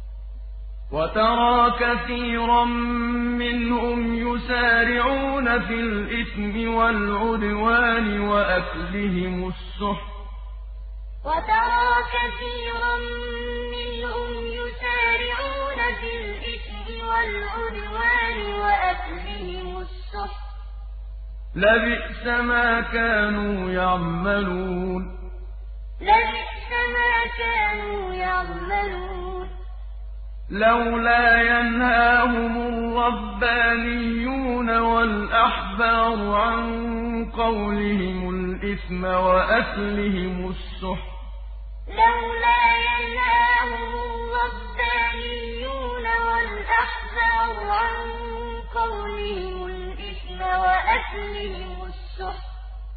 وترى كثيرا منهم يسارعون في الإثم والعدوان وأكلهم السحت وترى كثيرا منهم يسارعون في الإثم والعدوان وأكلهم السحت لبئس ما كانوا يعملون لبئس ما كانوا يعملون لولا ينهاهم الربانيون والأحبار عن قولهم الإثم وأكلهم السحت لولا ينهاهم الربانيون والأحبار عن قولهم الإثم وأكلهم السحت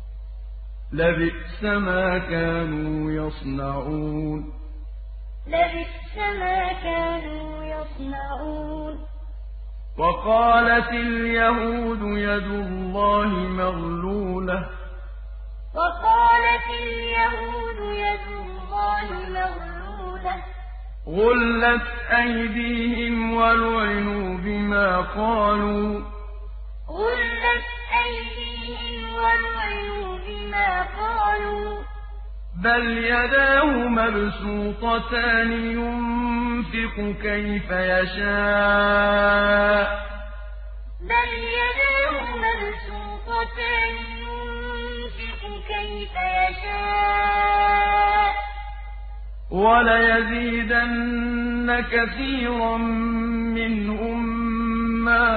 لبئس ما كانوا يصنعون لبئس ما كانوا يصنعون وقالت اليهود يد الله مغلولة وقالت اليهود يد الله مغلولة غلت أيديهم ولعنوا بما قالوا غلت أيديهم ولعنوا بما قالوا بل يداه مبسوطتان ينفق كيف يشاء بل يداه مبسوطتان ينفق كيف يشاء وليزيدن كثيرا منهم ما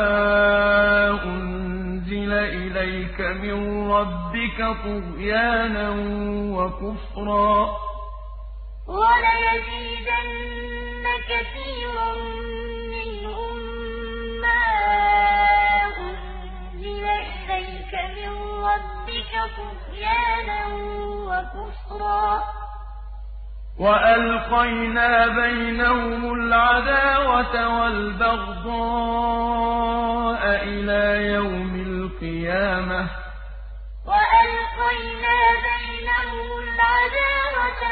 أنزل إليك من ربك طغيانا وكفرا وليزيدن كثيرا منهم ما أنزل إليك من ربك طغيانا وكفرا وألقينا بينهم العداوة والبغضاء إلى يوم القيامة وألقينا بينهم العداوة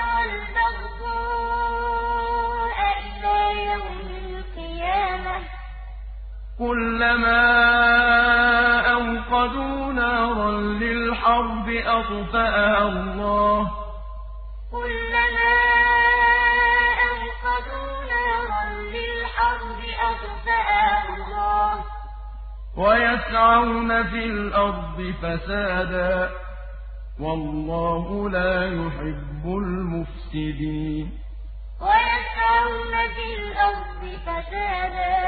والبغضاء إلى يوم القيامة كلما أوقدوا نارا للحرب أطفأها الله كلما أوقدوا نارا للحرب أطفأها الله ويسعون في الأرض فسادا والله لا يحب المفسدين ويسعون في الأرض فسادا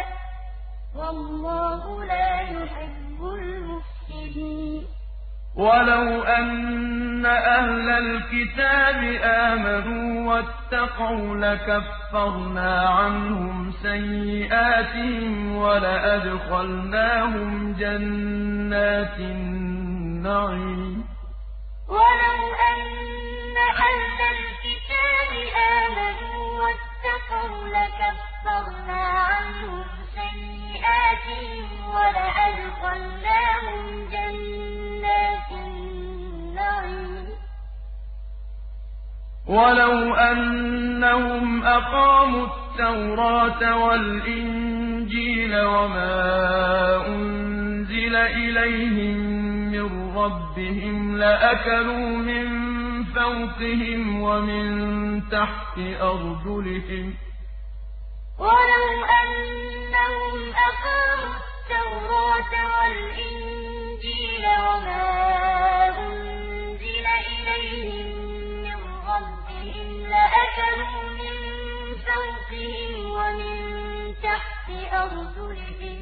والله لا يحب المفسدين ولو أن أهل الكتاب آمنوا واتقوا لكفرنا عنهم سيئاتهم ولأدخلناهم جنات النعيم ولو أن أهل الكتاب آمنوا واتقوا لكفرنا عنهم سيئاتهم ولأدخلناهم جنات النعيم ولو أنهم أقاموا التوراة والإنجيل وما أنزل إليهم من ربهم لأكلوا من فوقهم ومن تحت أرجلهم ولو أنهم أقاموا التوراة والإنجيل وما أنزل إليهم من ربهم لأكلوا من فوقهم ومن تحت أرجلهم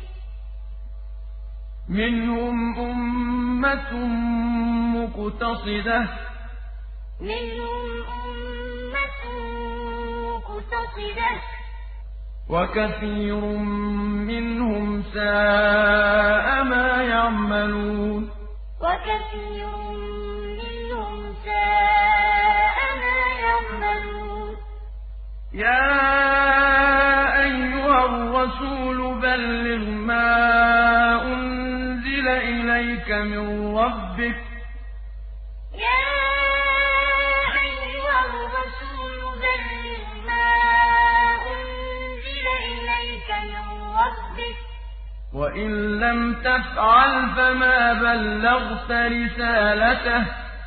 منهم أمة مقتصدة منهم أمة مقتصدة وكثير منهم ساء ما يعملون وكثير منهم ساء ما يعملون يا أيها الرسول بلغ ما أنزل إليك من ربك وإن لم تفعل فما بلغت رسالته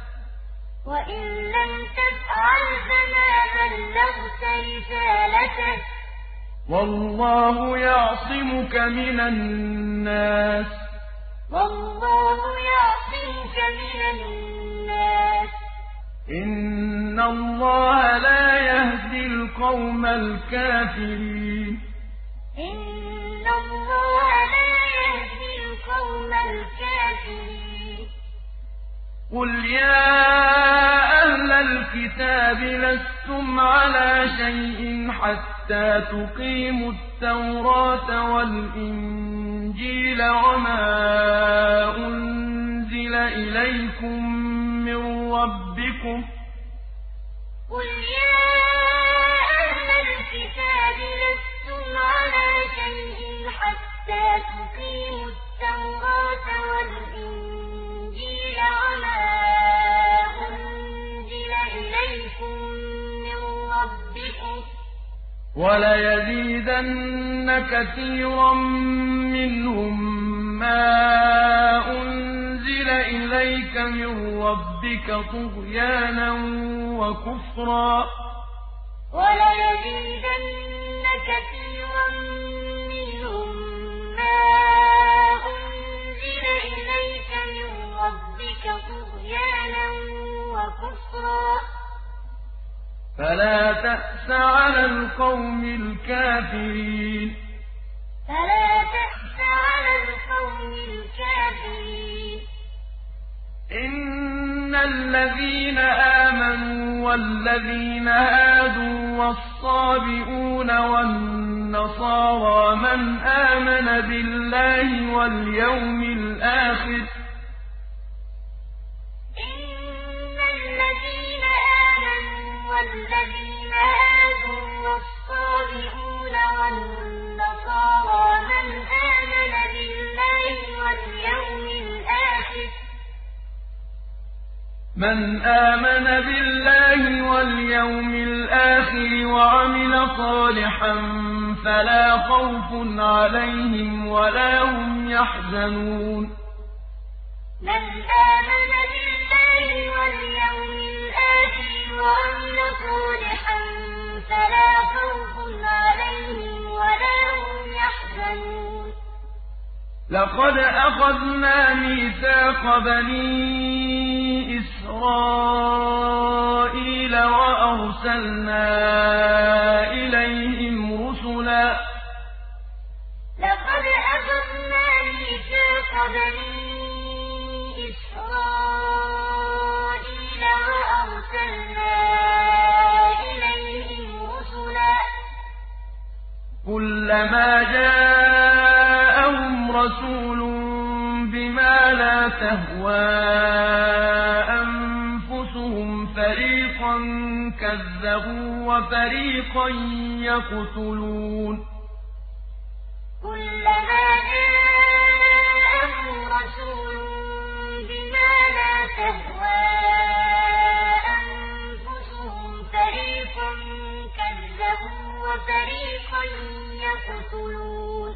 والله يعصمك من الناس إن الله لا يهدي القوم الكافرين قل يا أهل الكتاب لستم على شيء حتى تقيموا التوراة والإنجيل وما أنزل إليكم من ربكم قل يا أهل الكتاب لستم على شيء حتى تقيموا التوراة والإنجيل وما أنزل إليكم من ربكم وليزيدن كثيرا منهم ما أنزل إليك من ربك طغيانا وكفرا وليزيدن كثيرا منهم ما أنزل إليك من ربك طغيانا وكفرا فلا تأس على القوم الكافرين إن الذين آمنوا والذين هادوا والصابئون والنصارى من آمن بالله واليوم الآخر والذين هادوا والصابئون والنصارى من آمن بالله واليوم الآخر وعمل صالحا فلا خوف عليهم ولا هم يحزنون من آمن بالله واليوم الآخر وعمل صالحا فلا خوف عليهم ولا هم يحزنون لقد أخذنا ميثاق بني إسرائيل وأرسلنا إليهم رسلا لقد أخذنا ميثاق بني إسرائيل وأرسلنا إليهم رسلا كلما جاءهم رسول بما لا تهوى أنفسهم فريقا كذبوا وفريقا يقتلون كلما جاءهم رسول بما لا تهوى أنفسهم فريقا كذبوا وفريقا يقتلون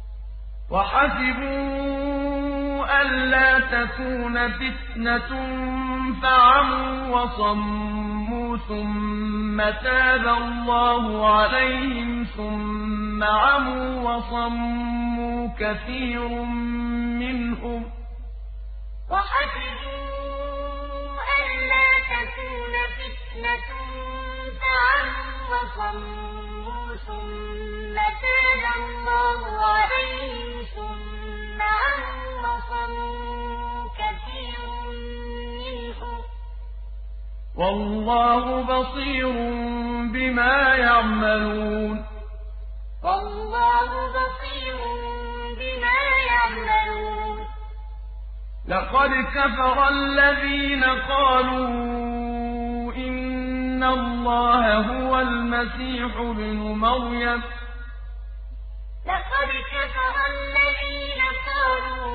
وحسبوا ألا تكون فتنة فعموا وصموا ثم تاب الله عليهم ثم عموا وصموا كثير منهم وحسبوا ألا تكون فتنة فعموا وصموا ثم تاب الله عليهم ثم عموا وصموا كثير منهم والله بصير بما يعملون والله بصير بما يعملون لقد كفر الذين قالوا إن الله هو المسيح ابن مريم لقد كفر الذين قالوا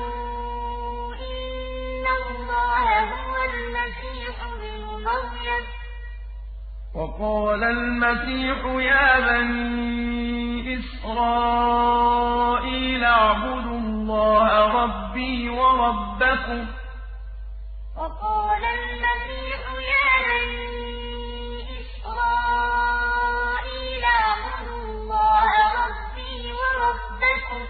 إن الله هو المسيح ابن مريم وقال المسيح يا بني إسرائيل اعبدوا الله ربي وربكم وقال المسيح يا بني إسرائيل اعبدوا الله ربي وربكم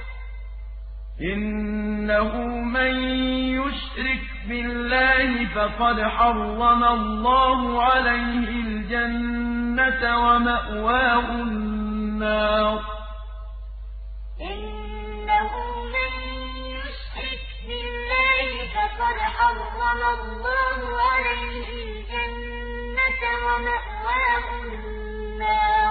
إنه من يشرك بالله فقد حرم الله عليه الجنة ومأواه النار إنه من يشرك بالله فقد حرم الله عليه الجنة ومأواه النار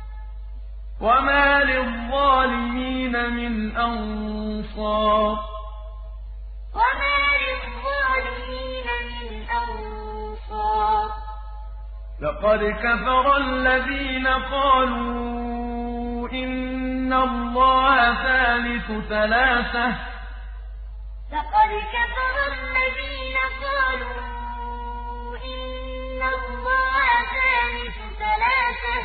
وما للظالمين من أنصار وما للظالمين من أنصار لقد كفر الذين قالوا إن الله ثالث ثلاثة لقد كفر الذين قالوا إن الله ثالث ثلاثة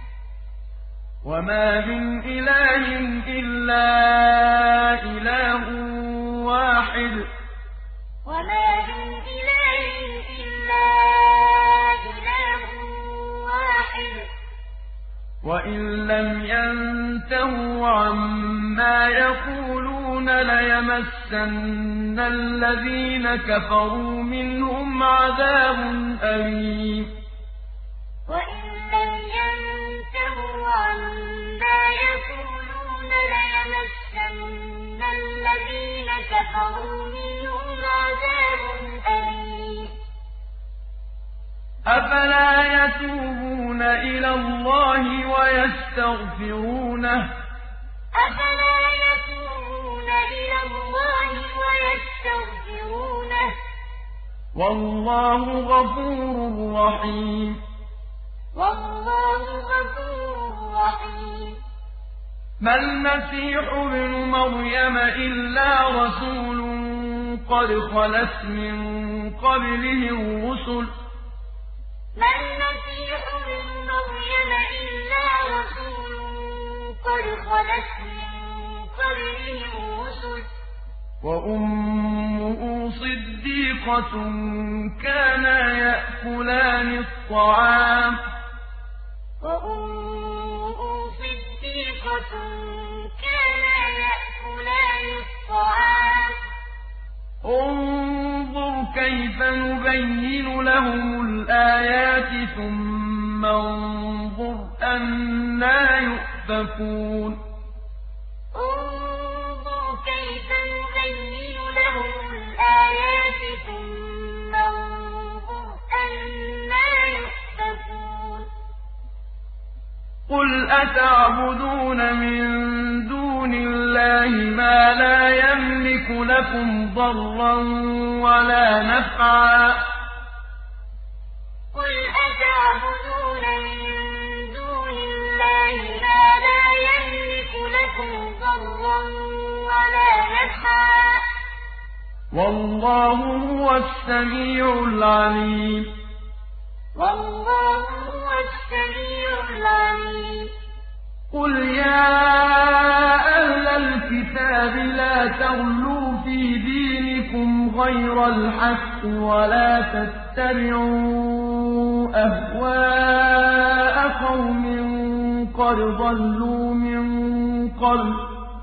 وما من إله إلا إله واحد وما من إله إلا إله واحد وإن لم ينتهوا عما يقولون ليمسن الذين كفروا منهم عذاب أليم وإن لم ينتهوا عما يقولون ليمسن الذين كفروا منهم عذاب أليم أفلا يتوبون إلى الله ويستغفرونه أفلا يتوبون إلى الله ويستغفرونه والله غفور رحيم والله غفور رحيم ما المسيح ابن مريم إلا رسول قد خلت من قبله الرسل ما المسيح ابن مريم إلا رسول قد خلت من قبله الرسل وأمه صديقة كانا يأكلان الطعام وأمه صديقة كانا يأكلان الطعام انظر كيف نبين لهم الآيات ثم انظر أنا يؤفكون انظر كيف نبين لهم الآيات ثم انظر أنا يؤفكون قل أتعبدون من دون الله ما لا يملك لكم ضرا ولا نفعا قل أتعبدون من دون الله ما لا يملك لكم ضرا ولا نفعا والله هو السميع العليم والله هو السميع العليم قل يا أهل الكتاب لا تغلوا في دينكم غير الحق ولا تتبعوا أهواء قوم قد ضلوا من قبل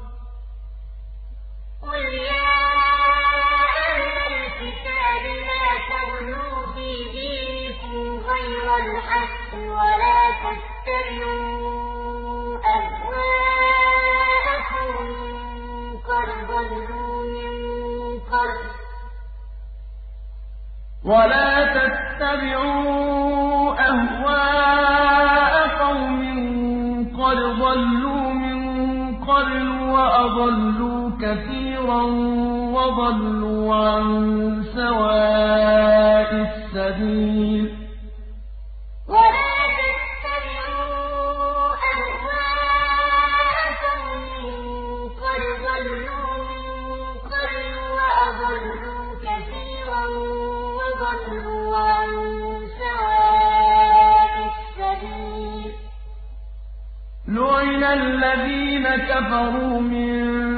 قل يا أهل الكتاب لا تغلوا في دينكم غير الحق ولا تتبعوا أهواء قوم قد ضلوا من قبل ولا تتبعوا أهواء قوم قد ضلوا من قبل وأضلوا كثيرا وضلوا عن سواء السبيل ولا تتبعوا أهواءهم قد ضلوا من قبل وأضلوا كثيرا وضلوا عن سواء السبيل لعن الذين كفروا من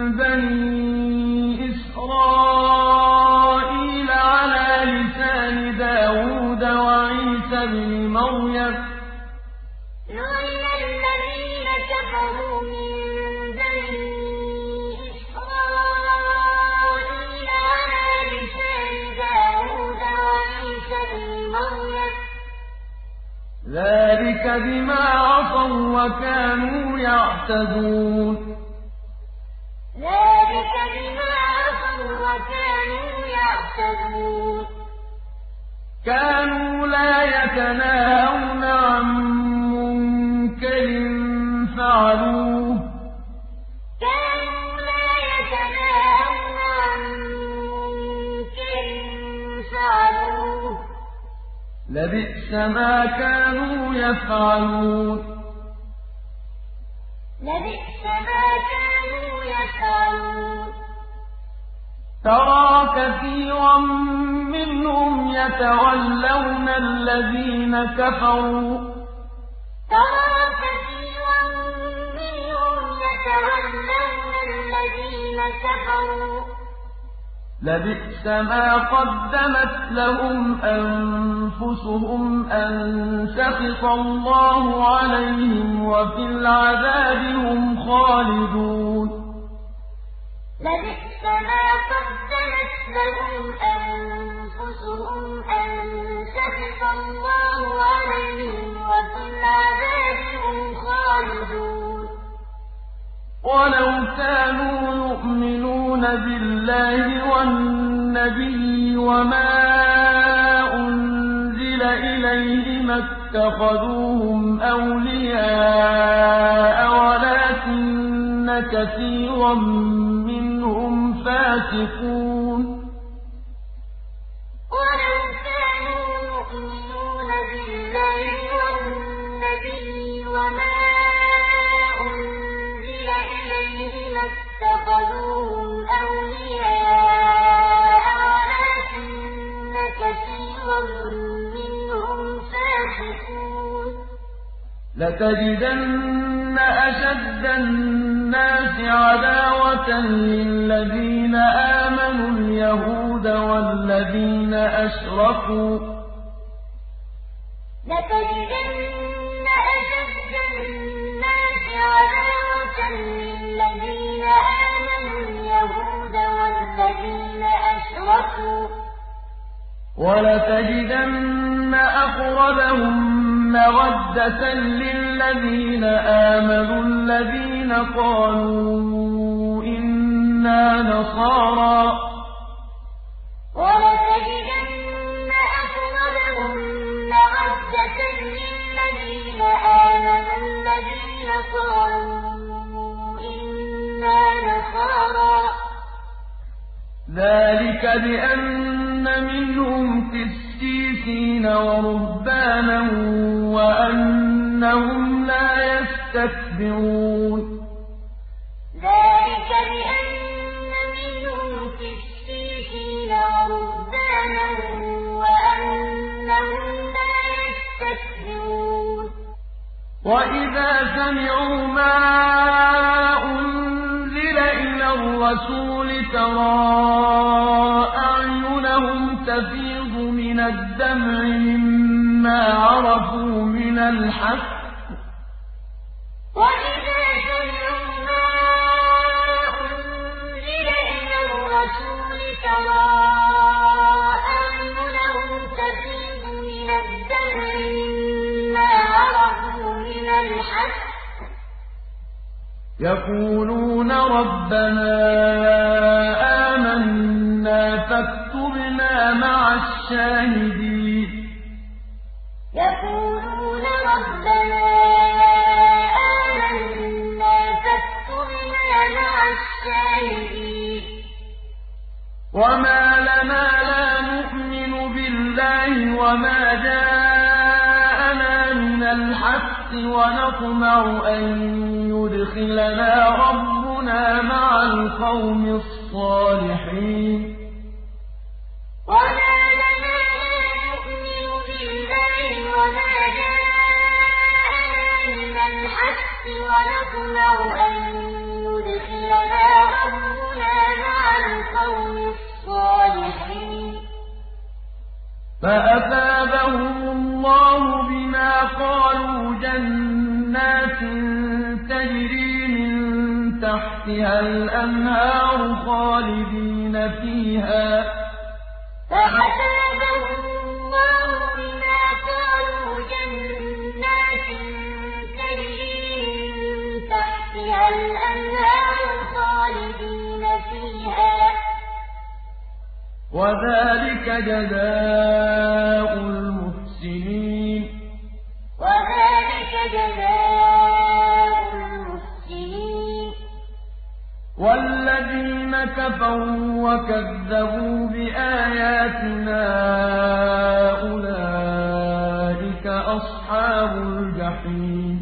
بني إسرائيل على لسان داود وعيسى بن مريم لعن الذين كفروا من بني إسرائيل على لسان داود وعيسى بن مريم ذلك بما عصوا وكانوا يعتدون ذلك بما عصوا وكانوا يعتدون كانوا لا يتناهون عن منكر فعلوه كانوا لا يتناهون عن منكر فعلوه لبئس ما كانوا يفعلون لبئس ما كانوا يفعلون ترى كثيرا منهم يتولون الذين كفروا ترى كثيرا منهم يتولون الذين كفروا لبئس ما قدمت لهم أنفسهم أن سخط الله عليهم وفي العذاب هم خالدون لبئس ما قدمت لهم أنفسهم أن سخط الله عليهم وفي العذاب هم خالدون ولو كانوا يؤمنون بالله والنبي وما أنزل إليه ما اتخذوهم أولياء ولكن كثيرا منهم فاسقون ولو كانوا يؤمنون بالله والنبي وما أنزل إليه ما اتخذوهم أولياء ولكن كثيرا منهم فاسقون لتجدن أشد الناس عداوة للذين آمنوا اليهود والذين أشركوا لتجدن أشد الناس عداوة للذين آمنوا اليهود والذين أشركوا ولتجدن أقربهم مودة للذين آمنوا الذين قالوا إنا نصارى ولتجدن أقربهم مودة للذين آمنوا الذين قالوا إنا نصارى ذلك بأن منهم قسيسين ورهبانا وأنهم لا يستكبرون ذلك بأن منهم قسيسين ورهبانا وأنهم لا يستكبرون وإذا سمعوا ما أنزل إلى الرسول ترى أعينهم تفيض من الدمع مما عرفوا من الحق وإذا سمعوا ما أنزل إلى الرسول ترى أعينهم تفيض من الدمع مما عرفوا من الحق يقولون ربنا آمنا فاكتبنا مع الشاهدين يقولون ربنا آمنا فاكتبنا الشاهدين وما لنا لا نؤمن بالله وما جاءنا من الحق ونطمع أن يدخلنا ربنا مع القوم الصالحين وما لنا لا نؤمن بالله وما جاءنا من الحق ونطمع أن يدخلنا ربنا مع القوم الصالحين فأثابهم الله بما قالوا جنات تجري من تحتها الأنهار خالدين فيها فأثابهم الله بما قالوا جنات تجري من تحتها الأنهار خالدين فيها وذلك جزاء المحسنين وذلك جزاء المحسنين والذين كفروا وكذبوا بآياتنا أولئك أصحاب الجحيم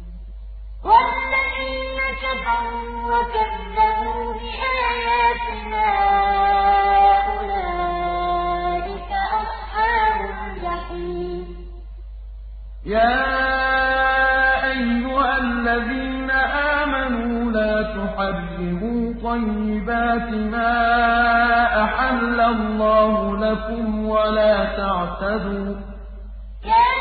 والذين كفروا وكذبوا بآياتنا أولئك أصحاب الجحيم يا أيها الذين آمنوا لا تحرموا طيبات ما أحل الله لكم ولا تعتدوا يا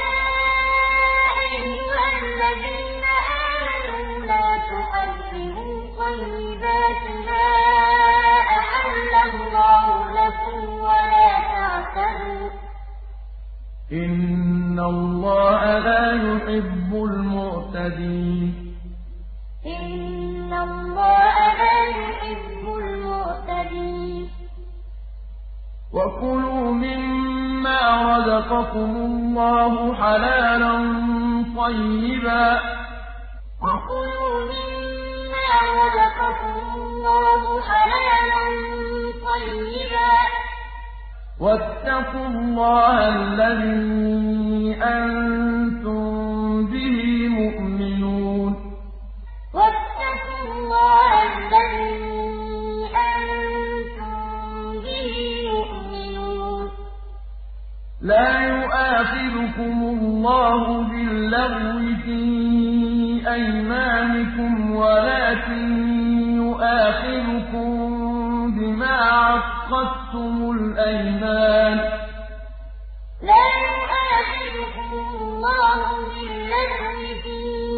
أيها الذين آمنوا لا تحرموا طيبات ما أحل الله لكم ولا تعتدوا إن الله لا يحب المعتدين إن الله لا يحب المعتدين وكلوا مما رزقكم الله حلالا طيبا وكلوا مما رزقكم الله حلالا طيبا واتقوا الله الذي أنتم به مؤمنون واتقوا الله الذي أنتم به مؤمنون لا يؤاخذكم الله باللغو في أيمانكم ولكن يؤاخذكم بما عقدتم الأيمان لا يؤاخذكم الله باللغو في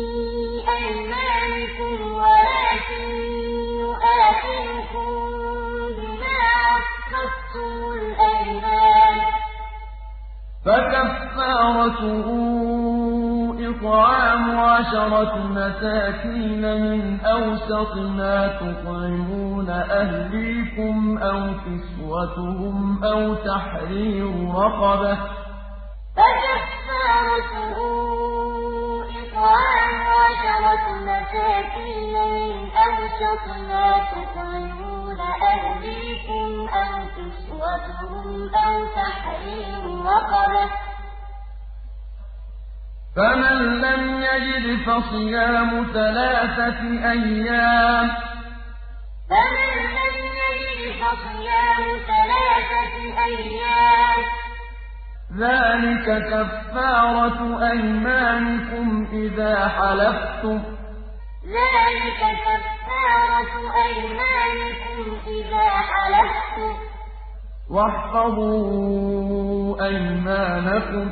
أيمانكم ولكن يؤاخذكم بما عقدتم الأيمان فكفارته إطعام 10 مساكين من أوسط ما تطعمون أهليكم أو كسوتهم أو تحرير رقبة فكفارته إطعام 10 مساكين من أوسط ما تطعمون أهليكم أو كسوتهم أو تحرير رقبة فمن لم يجد فصيام 3 أيام فمن لم يجد فصيام 3 أيام ذلك كفارة أيمانكم إذا حلفتم ذلك كفارة أيمانكم إذا حلفتم واحفظوا أيمانكم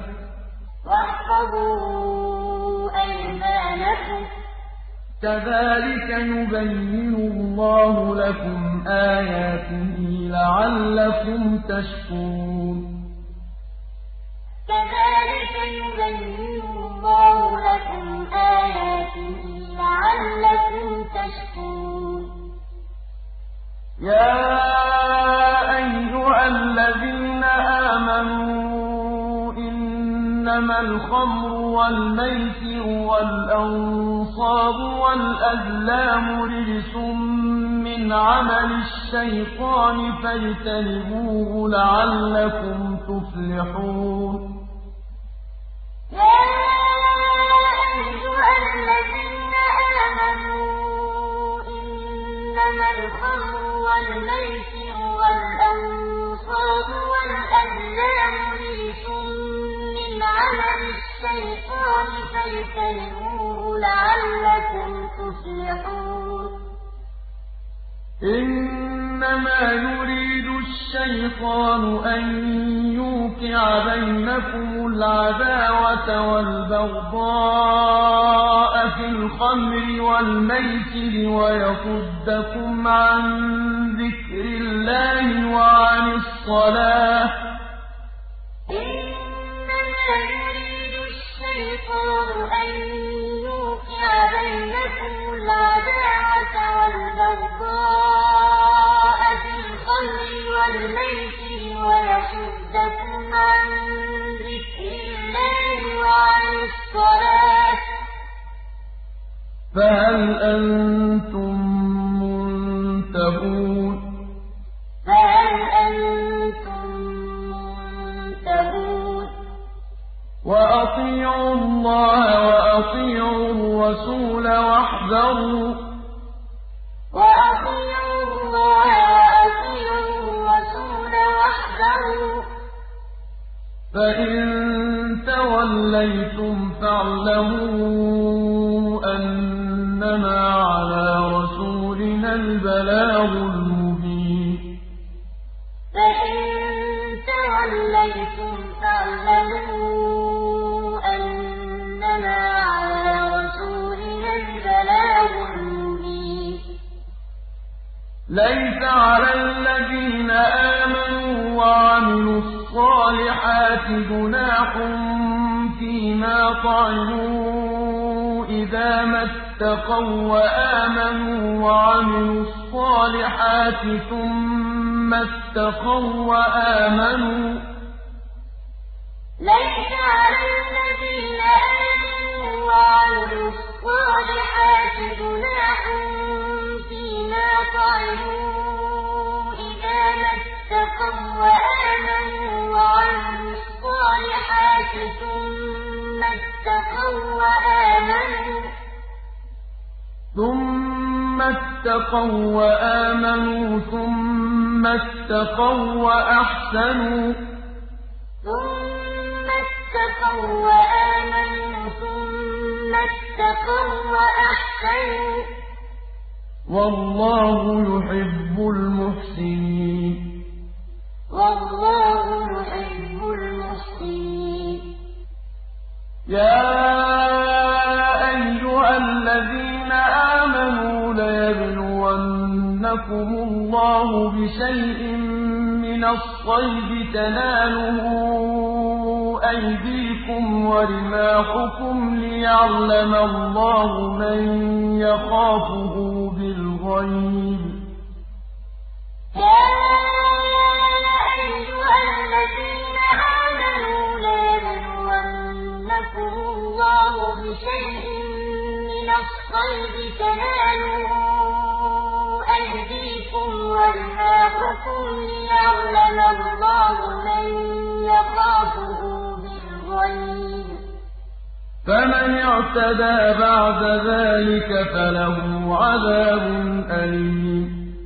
واحفظوا أيمانكم كذلك يبين الله لكم آياته لعلكم تشكرون كذلك يبين الله لكم آياته لعلكم تشكرون يا أيها الذين آمنوا إنما الخمر والميسر والأنصاب والأنصاب والأزلام رجس من عمل الشيطان فاجتنبوه لعلكم تفلحون. يا أيها الذين آمنوا إنما الخمر والميسر والأنصاب والأزلام رجس من عمل الشيطان فاجتنبوه لعلكم تفلحون. إنما يريد الشيطان أن يوقع بينكم العداوة والبغضاء في الخمر والميسر ويصدكم عن ذكر الله وعن الصلاة. إنما يريد الشيطان أن يوقع بينكم العداوة والبغضاء في الخمر والميسر ويصدكم عن ذكر الله وعن الصلاة. فهل أنتم منتهون؟ وأطيعوا الله وأطيعوا الرسول واحذروا. فإن توليتم فاعلموا أنما على رسولنا البلاغ المبين. فإن توليتم فاعلموا أنما على رسولنا البلاغ المبين. ليس على الذين آمنوا وعملوا الصالحات جناح فيما طعموا إذا ما اتقوا وآمنوا وعملوا الصالحات ثم اتقوا وآمنوا. ليس على الذين آمنوا وعملوا الصالحات جناح فيما طعموا إذا ما اتقوا وآمنوا وعملوا الصالحات ثم اتقوا وآمنوا ثم اتقوا وأحسنوا. والله يحب المحسنين. يا أيها الذين آمنوا ليبلونكم الله بشيء من الصيد تناله أيديكم ورماحكم ليعلم الله من يخافه بالغيب. يا أيها الذين آمنوا ليبلونكم الله بشيء من الصيد تناله أيديكم ورماحكم ليعلم الله من يخافه بالغيب. فمن اعتدى بعد ذلك فله عذاب أليم.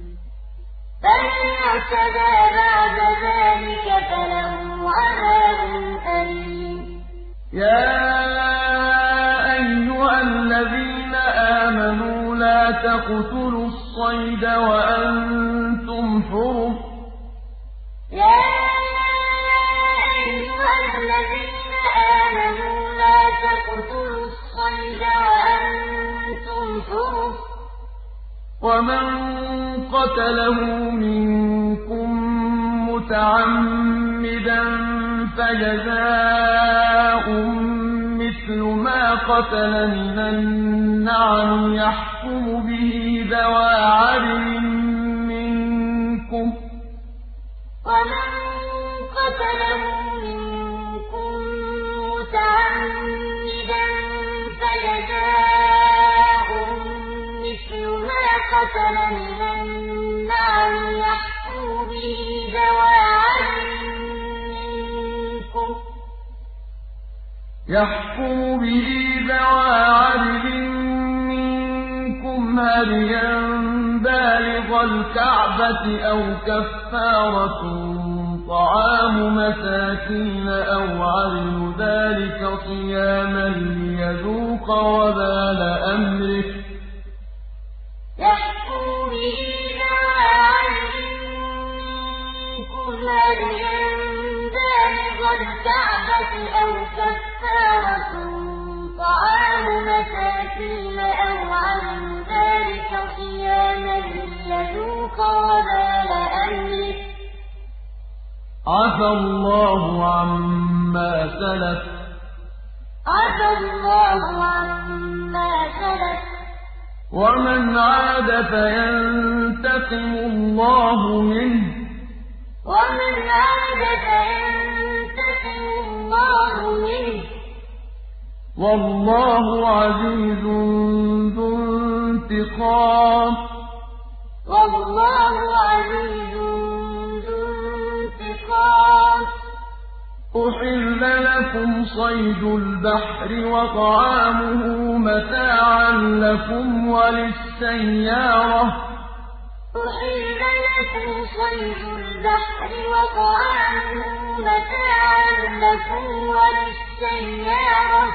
يا أيها الذين آمنوا لا تقتلوا الصيد وأنتم حرم. ومن قتله منكم متعمدا فجزاء مثل ما قتل من النعم يحكم به ذوى عدل منكم. ومن قتله منكم متعمدا فجزاء ما قتل من النعم يحكم به ذوى عدل منكم هديا بالغ الكعبة أو كفارة طعام مساكين أو عدل ذلك صياما ليذوق وبال أمره. يحكم به ذوى عدل منكم هديا بالغ الكعبة أو كفارة طعام مساكين أو عدل ذلك صياما ليذوق وبال أمره. عفى الله عما سلف. عفى الله عما سلف. ومن عاد فينتقم الله منه. ومن عاد فينتقم الله منه. والله عزيز ذو انتقام. والله عزيز ذو انتقام. أحل لكم صيد البحر وطعامه متاعا لكم وللسيارة. أحل لكم صيد البحر وطعامه متاعا لكم وللسيارة.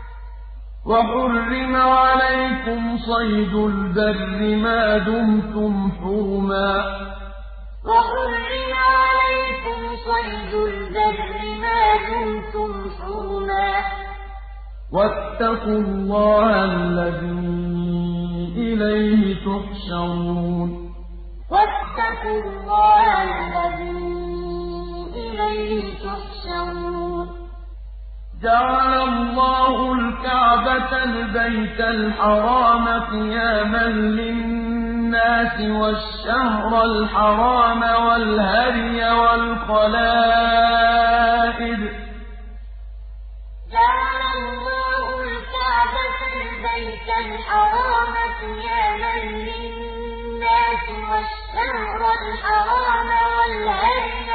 وحرم عليكم صيد البر ما دمتم حرما. وحرم عليكم صيد البر ما دمتم حرما. واتقوا الله الذي إليه تحشرون. واتقوا الله الذي إليه تحشرون. جعل الله الكعبة البيت الحرام قياما للناس والشهر الحرام والهدي والقلائد. جعل الله الكعبة البيت الحرام قياما للناس والشهر الحرام والهدي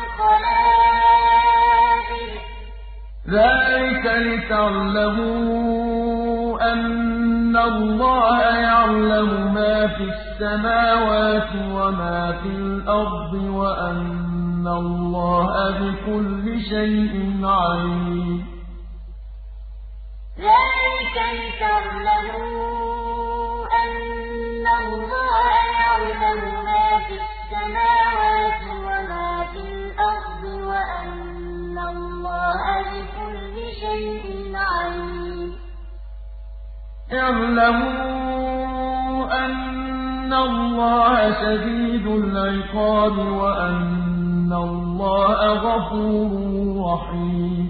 والقلائد. ذلك لتعلموا أن الله يعلم ما في السماوات وما في الأرض وأن الله بكل شيء عليم. ذلك لتعلموا أن الله يعلم ما في السماوات وما في الأرض وأن الله بكل شيء عليم. اعلموا أن الله شديد العقاب وأن الله غفور رحيم.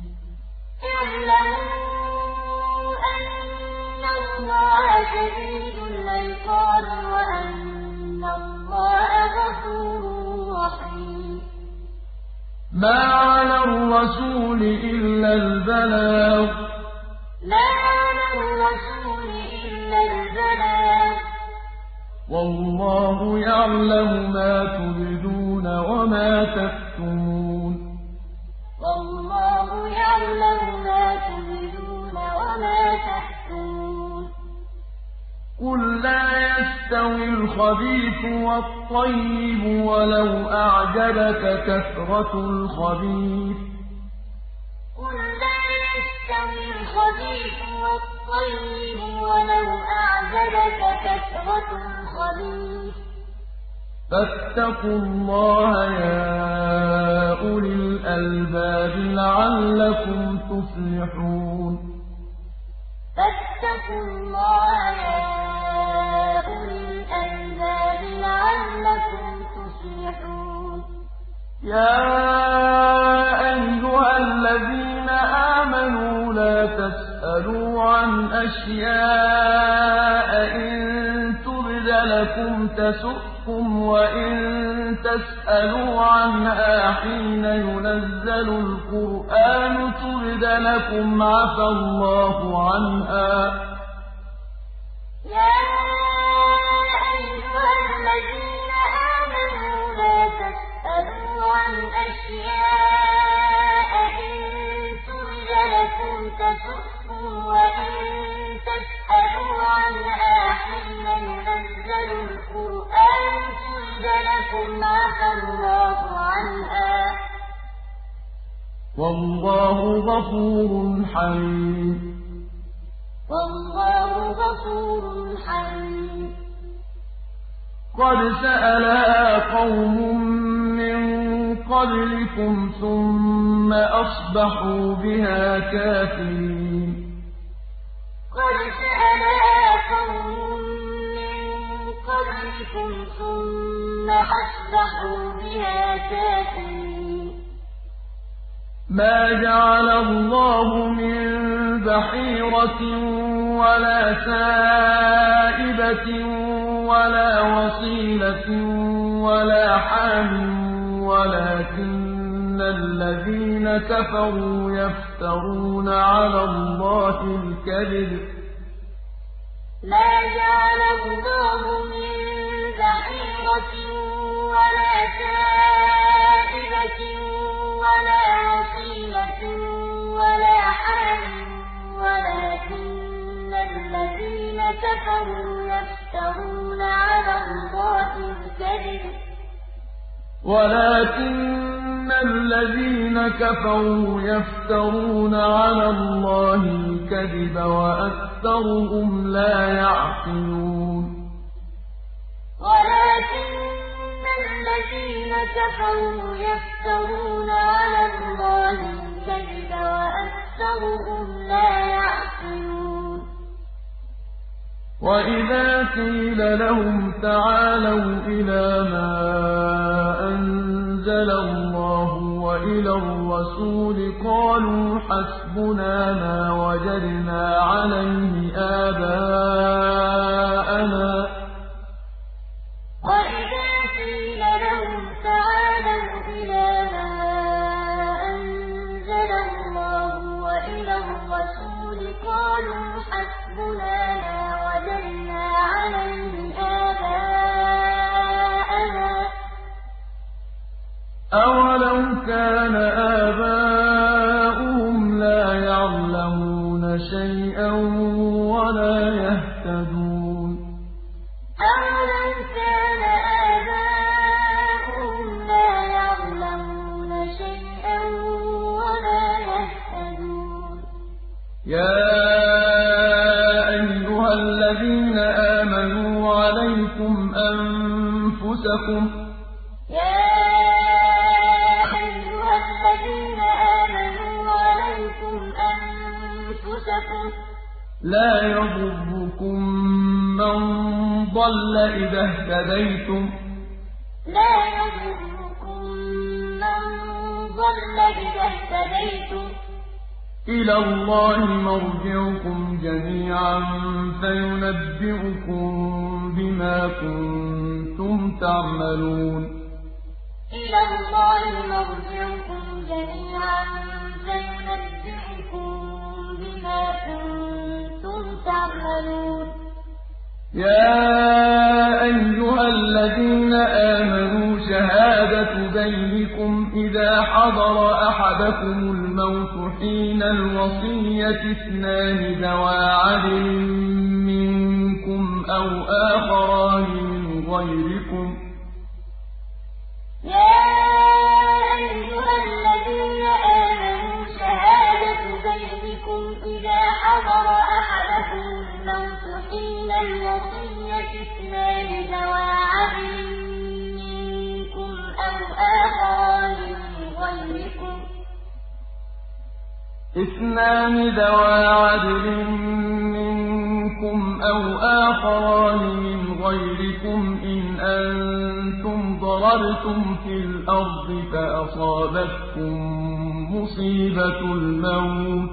اعلموا أن الله شديد العقاب وأن الله غفور رحيم. ما على الرسول إلا البلاغ. ما على الرسول إلا البلاغ. والله يعلم ما تبدون وما تكتمون. والله يعلم ما تبدون وما تكتمون. قل لا يستوي الخبيث والطيب ولو أعجبك كثرة الخبيث. قل لا يستوي الخبيث والطيب ولو أعجبك كثرة الخبيث. فاتقوا الله يا أولي الألباب لعلكم تفلحون. فاتقوا الله يا أولي الألباب لعلكم تفلحون. يا أيها الذين آمنوا لا تسألوا عن أشياء إن تبد لكم تسؤكم وإن تسألوا عنها حين ينزل القرآن تبد لكم عفى الله عنها. يا لكم عفى الله عنها والله غفور حليم والله غفور حليم قد سألها قوم من قبلكم ثم أصبحوا بها كافرين قد سألها قوم من قبلكم ثم أصبحوا بها كافرين ما جعل الله من بحيرة ولا سائبة ولا وصيلة ولا حام ولكن الذين كفروا يفترون على الله الكذب ما جعل الله من بحيرة ولا سائبة ولا وصيلة ولا حام ولكن الذين كفروا يفترون على الله الكذب ولكن الذين كفروا يفترون على الله الكذب وأكثرهم لا يعقلون ولكن الذين كفروا يفترون على الله الكذب وأكثرهم لا يعقلون وإذا قيل لهم تعالوا إلى ما أنزل الله وإلى الرسول قالوا حسبنا ما وجدنا عليه آباءنا وإذا قيل لهم تعالوا إلى ما أنزل الله وإلى الرسول قالوا حسبنا ما وجدنا عليه آباءنا أولو كان آباؤهم لا يعلمون شيئا ولا يهتدون أولو كان آباؤهم لا يعلمون شيئا ولا يهتدون يا أيها الذين آمنوا عليكم أنفسكم لا يضركم من ضل إذا اهتديتم إلى الله مرجعكم جميعا فينبئكم بما كنتم تعملون إلى الله مرجعكم جميعا فينبئكم بما كنتم تعملون يا أيها الذين آمنوا شهادة بينكم إذا حضر أحدكم الموت حين الوصية اثنان ذوى عدل منكم أو آخران من غيركم يا أيها الذين آمنوا شهادة بينكم إذا حضر أحدكم الموت حين الوصية اثنان ذوى عدل منكم أو آخران من غيركم إن أنتم ضربتم في الأرض فأصابتكم مصيبة الموت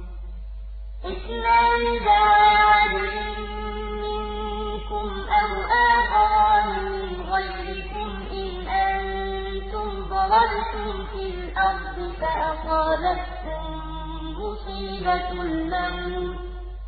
اثنان ذوى عدل منكم أو آخران من غيركم إن أنتم ضربتم في الأرض فأصابتكم مصيبة الموت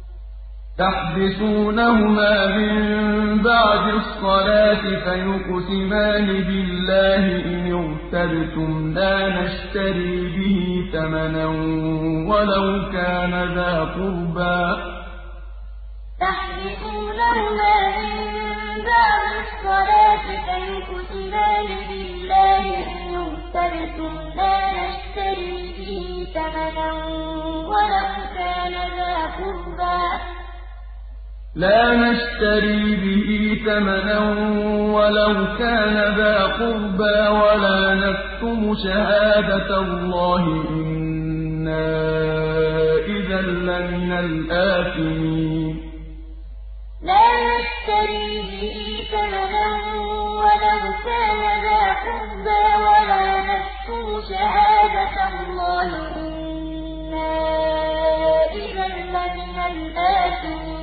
تحبسونهما من بعد الصلاة فيقسمان بالله إن ارتبتم لا نشتري به ثمنا ولو كان ذا قربى تحبسونهما من بعد الصلاة فيقسمان بالله إن ارتبتم لا نشتري به ثمنا ولو كان ذا قربى لا نشتري به ثمنا ولو كان ذا قربى ولا نكتم شهادة الله إنا إذا لمن الآثمين لا نشتري به ثمنا ولو كان ذا قربى ولا نكتم شهادة الله إنا إذا لمن الآثمين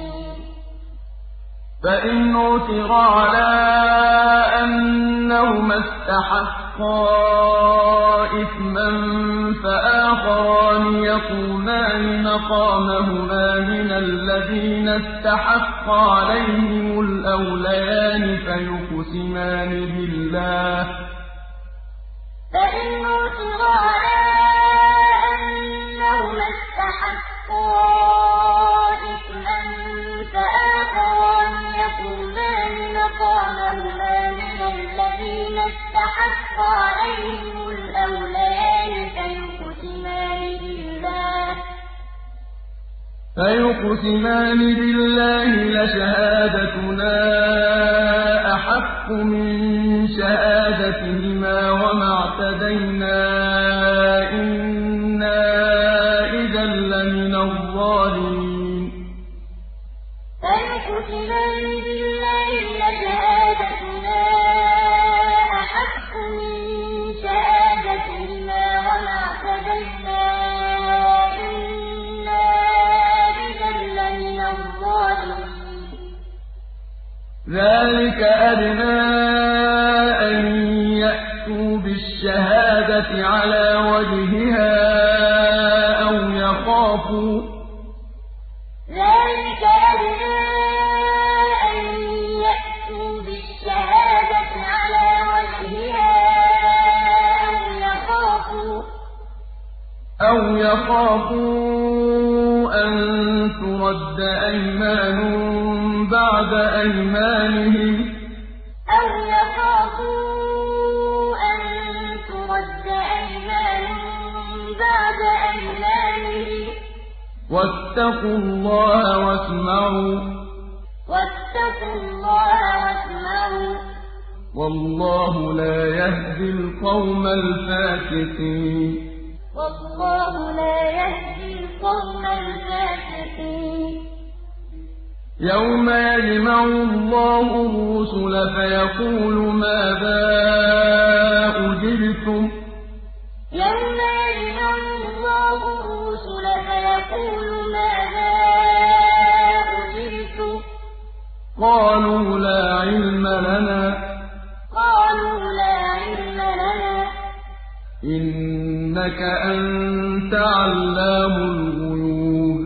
فإن عثر على أنهما استحقا إثما فآخران يقومان مقامهما من الذين استحق عليهم الأوليان فيقسمان بالله فإن عثر على أنهما استحقا إثما فآخران يقومان مقامهما من الذين استحق عليهم الأوليان فيقسمان بالله لشهادتنا أحق من شهادتهما وما اعتدينا إنا إذا لمن الظالمين فيقسمان بالله لشهادتنا أحق من شهادتهما وما اعتدينا إنا إذا لمن الظالمين ذلك أدنى أن يأتوا بالشهادة على وجهها أو يخافوا ذلك أدنى أن يأتوا بالشهادة على وجهها أو يخافوا أن ترد أيمان بعد أيمانهم أو يخافوا أن ترد أيمان بعد أيمانهم واتقوا الله واسمعوا والله لا يهدي القوم الفاسقين يوم يجمع الله الرسل فيقول ماذا أجبتم قالوا لا علم لنا إنك أنت علام الغيوب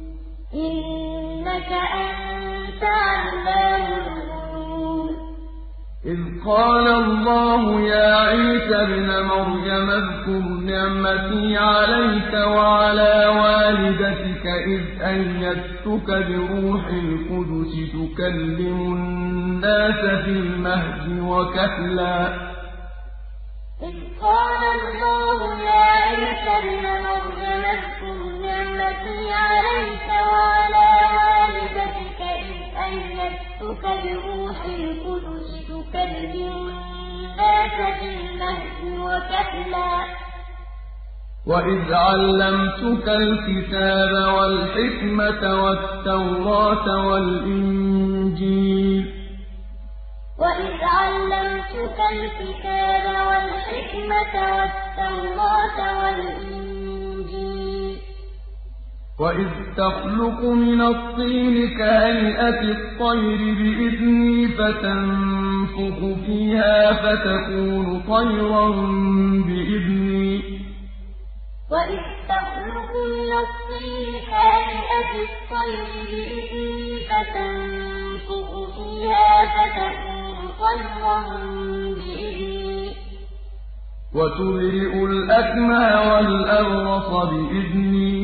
إذ قال الله يا عيسى ابن مريم اذكر نعمتي عليك وعلى والدتك إذ أيدتك بروح القدس تكلم الناس في المهد وكهلا إذ قال الله يا عيسى ابن مريم اذكر نعمتي عليك وعلى والدتك إذ أيدتك بروح القدس تكلم الناس في المهد وكهلا وإذ علمتك الكتاب والحكمة والتوراة والإنجيل وإذ علمتك الكتاب والحكمة والتوراة والإنجيل وإذ تخلق من الطين كهيئة الطير بإذني فتنفخ فيها فتكون طيرا بإذني وإذ تخلق من الطين كهيئة الطير بإذني فتنفخ فيها فتكون طيرا بإذني وتبرئ الأكمه والأبرص بإذني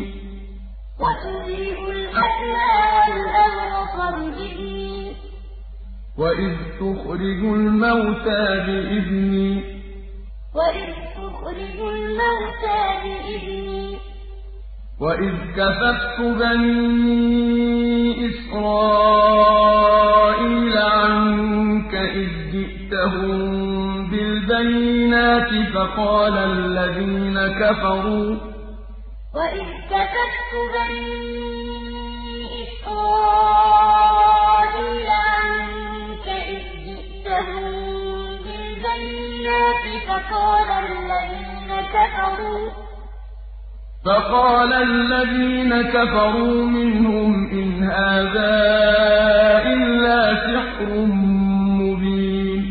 وإذ تخرج الموتى بإذني وإذ كففت بني إسرائيل عنك إذ جئتهم بالبينات فقال الذين كفروا فقال الذين كفروا منهم إن هذا إلا سحر مبين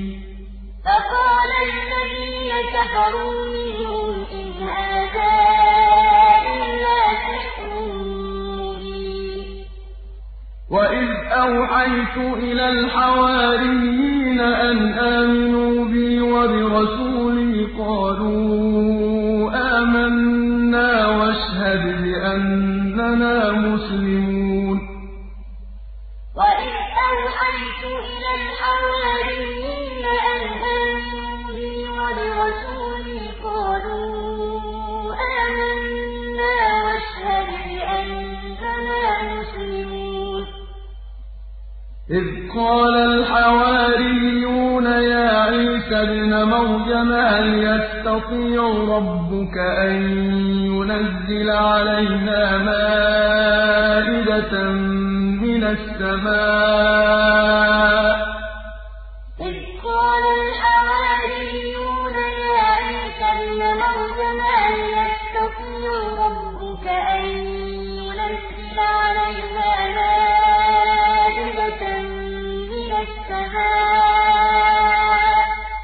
وإذ أوحيت إلى الحواريين أن آمنوا بي وبرسولي قالوا آمنا واشهد بأننا مسلمون وإذ أوحيت إلى الحواريين أن آمنوا بي وبرسولي قالوا آمنا واشهد بأننا مسلمون إذ قال الحواريون يا عيسى ابن مريم هل يستطيع ربك أن ينزل علينا مائدة من السماء إذ قال الحواريون يا عيسى ابن مريم هل يستطيع ربك أن ينزل علينا مائدة من السماء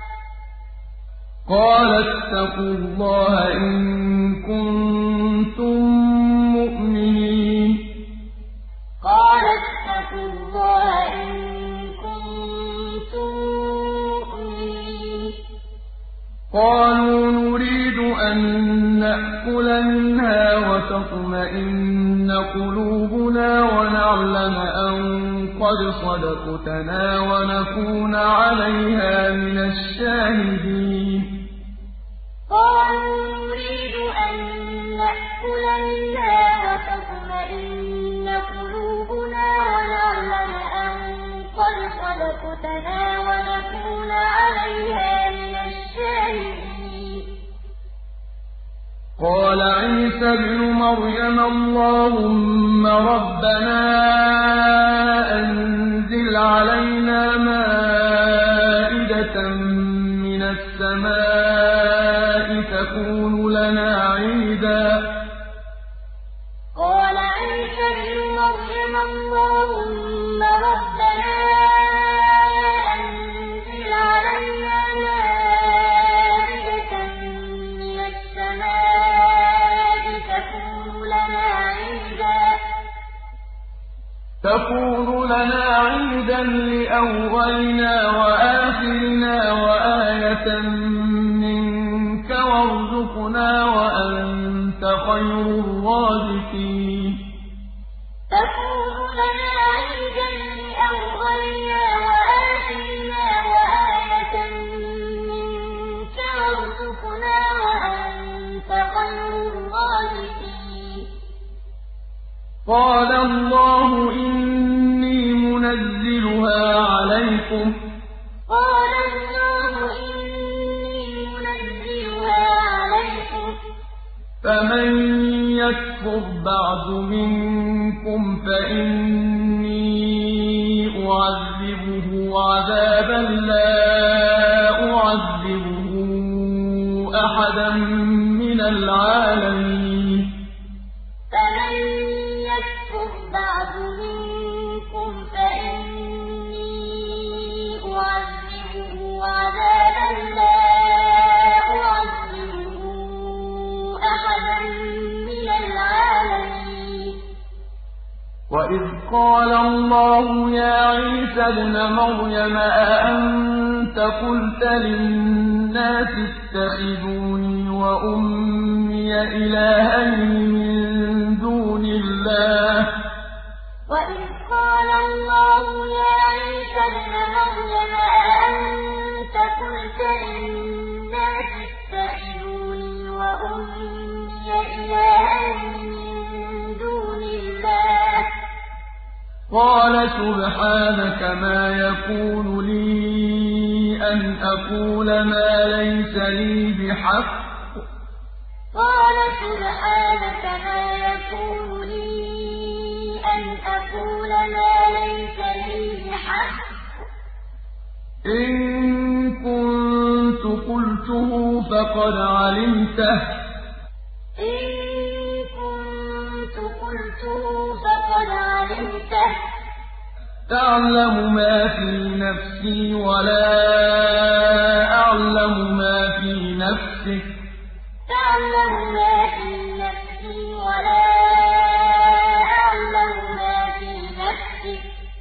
قال اتقوا الله إن كنتم مؤمنين قال اتقوا الله إن كنتم مؤمنين قالوا نريد أن نأكل منها وتطمئن قلوبنا ونعلم أن قد صدقتنا ونكون عليها من الشاهدين قالوا نريد أن نأكل منها وتطمئن قلوبنا ونعلم أن قد صدقتنا ونكون عليها من الشاهدين قال عيسى ابن مريم اللهم ربنا أنزل علينا مائدة من السماء تكون لنا عيدا قال عيسى ابن مريم اللهم ربنا أنزل علينا مائدة من السماء تكون لنا عيدا لأولنا وآخرنا وآية منك وارزقنا وأنت خير الرازقين تكون لنا عيدا لأولنا وآخرنا وآية منك وارزقنا وأنت خير الرازقين قال الله إني منزلها عليكم فمن يكفر بعد منكم فإني أعذبه عذابا لا أعذبه أحدا من العالمين فمن يكفر بعد منكم فإني أعذبه عذابا لا أعذبه أحدا من العالمين وإذ قال الله يا عيسى ابن مريم أأنت قلت للناس اتخذوني وأمي إلهين من دون الله وإذ قال الله يا عيسى ابن مريم قال سبحانك ما يكون لي أن أقول ما ليس لي بحق قال سبحانك ما يكون لي أن أقول ما ليس لي بحق إن كنت قلته فقد علمته إن كنت قلته فقد علمته تعلم ما في نفسي ولا أعلم ما في نفسك تعلم ما في نفسي ولا أعلم ما في نفسك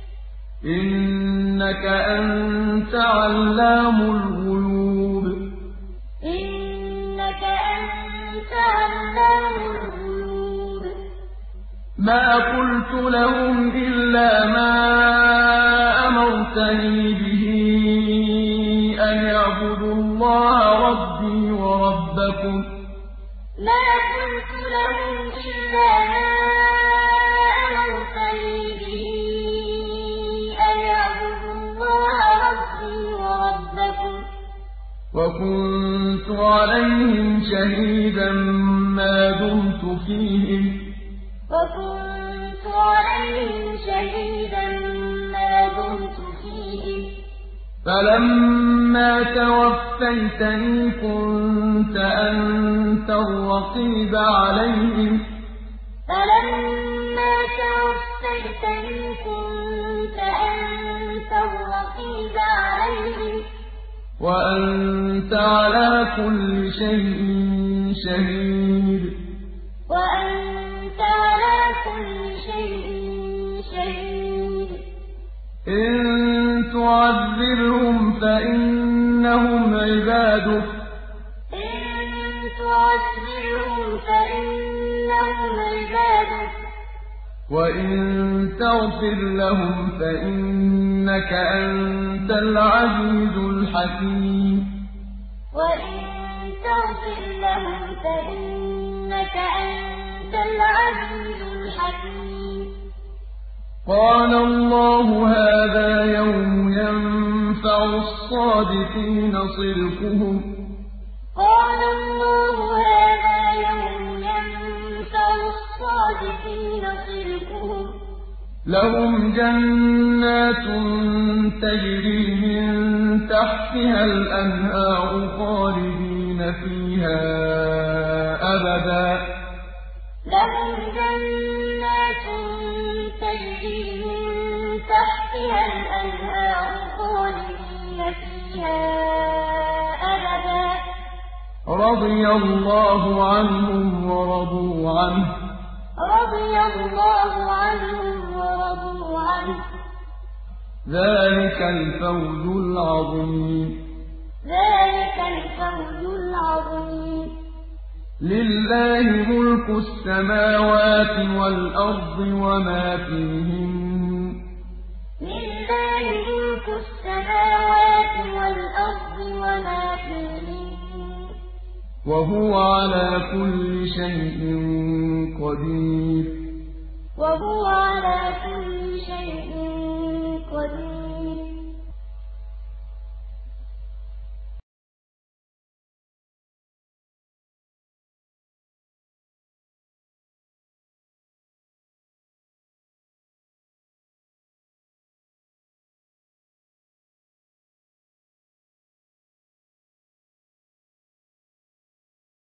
إنك أنت علام الغيوب إنك أنت علام الغيوب ما قلت لهم إلا ما أمرتني به أن اعبدوا الله ربي وربكم ما قلت لهم إلا ما أمرتني به أن اعبدوا الله ربي وربكم وكنت عليهم شهيدا ما دمت فيهم وكنت عليهم شهيدا ما دمت فيهم فلما توفيتني كنت أنت الرقيب عليهم فلما توفيتني كنت أنت الرقيب عليهم وأنت على كل شيء شهيد وأنت على كل شيء شهيد إن تعذبهم فإنهم عبادك إن تعذبهم فإنهم عبادك وإن تغفر لهم فإنك أنت العزيز الحكيم وإن تغفر لهم فإنك أنت العزيز الحكيم قال الله هذا يوم ينفع الصادقين صدقهم قال الله هذا يوم ينفع الصادقين صدقهم لهم جنات تجري من تحتها الأنهار خالدين فيها أبدا لهم جنات تجري من تحتها الأنهار خالدين فيها أبدا رضي الله عنهم ورضوا عنه رضي الله عنهم ورضوا عنه ذلك الفوز العظيم ذلك الفوز العظيم لله ملك السماوات والأرض وما فيهن لله ملك السماوات والأرض وما فيهن وهو على كل شيء قدير وهو على كل شيء قدير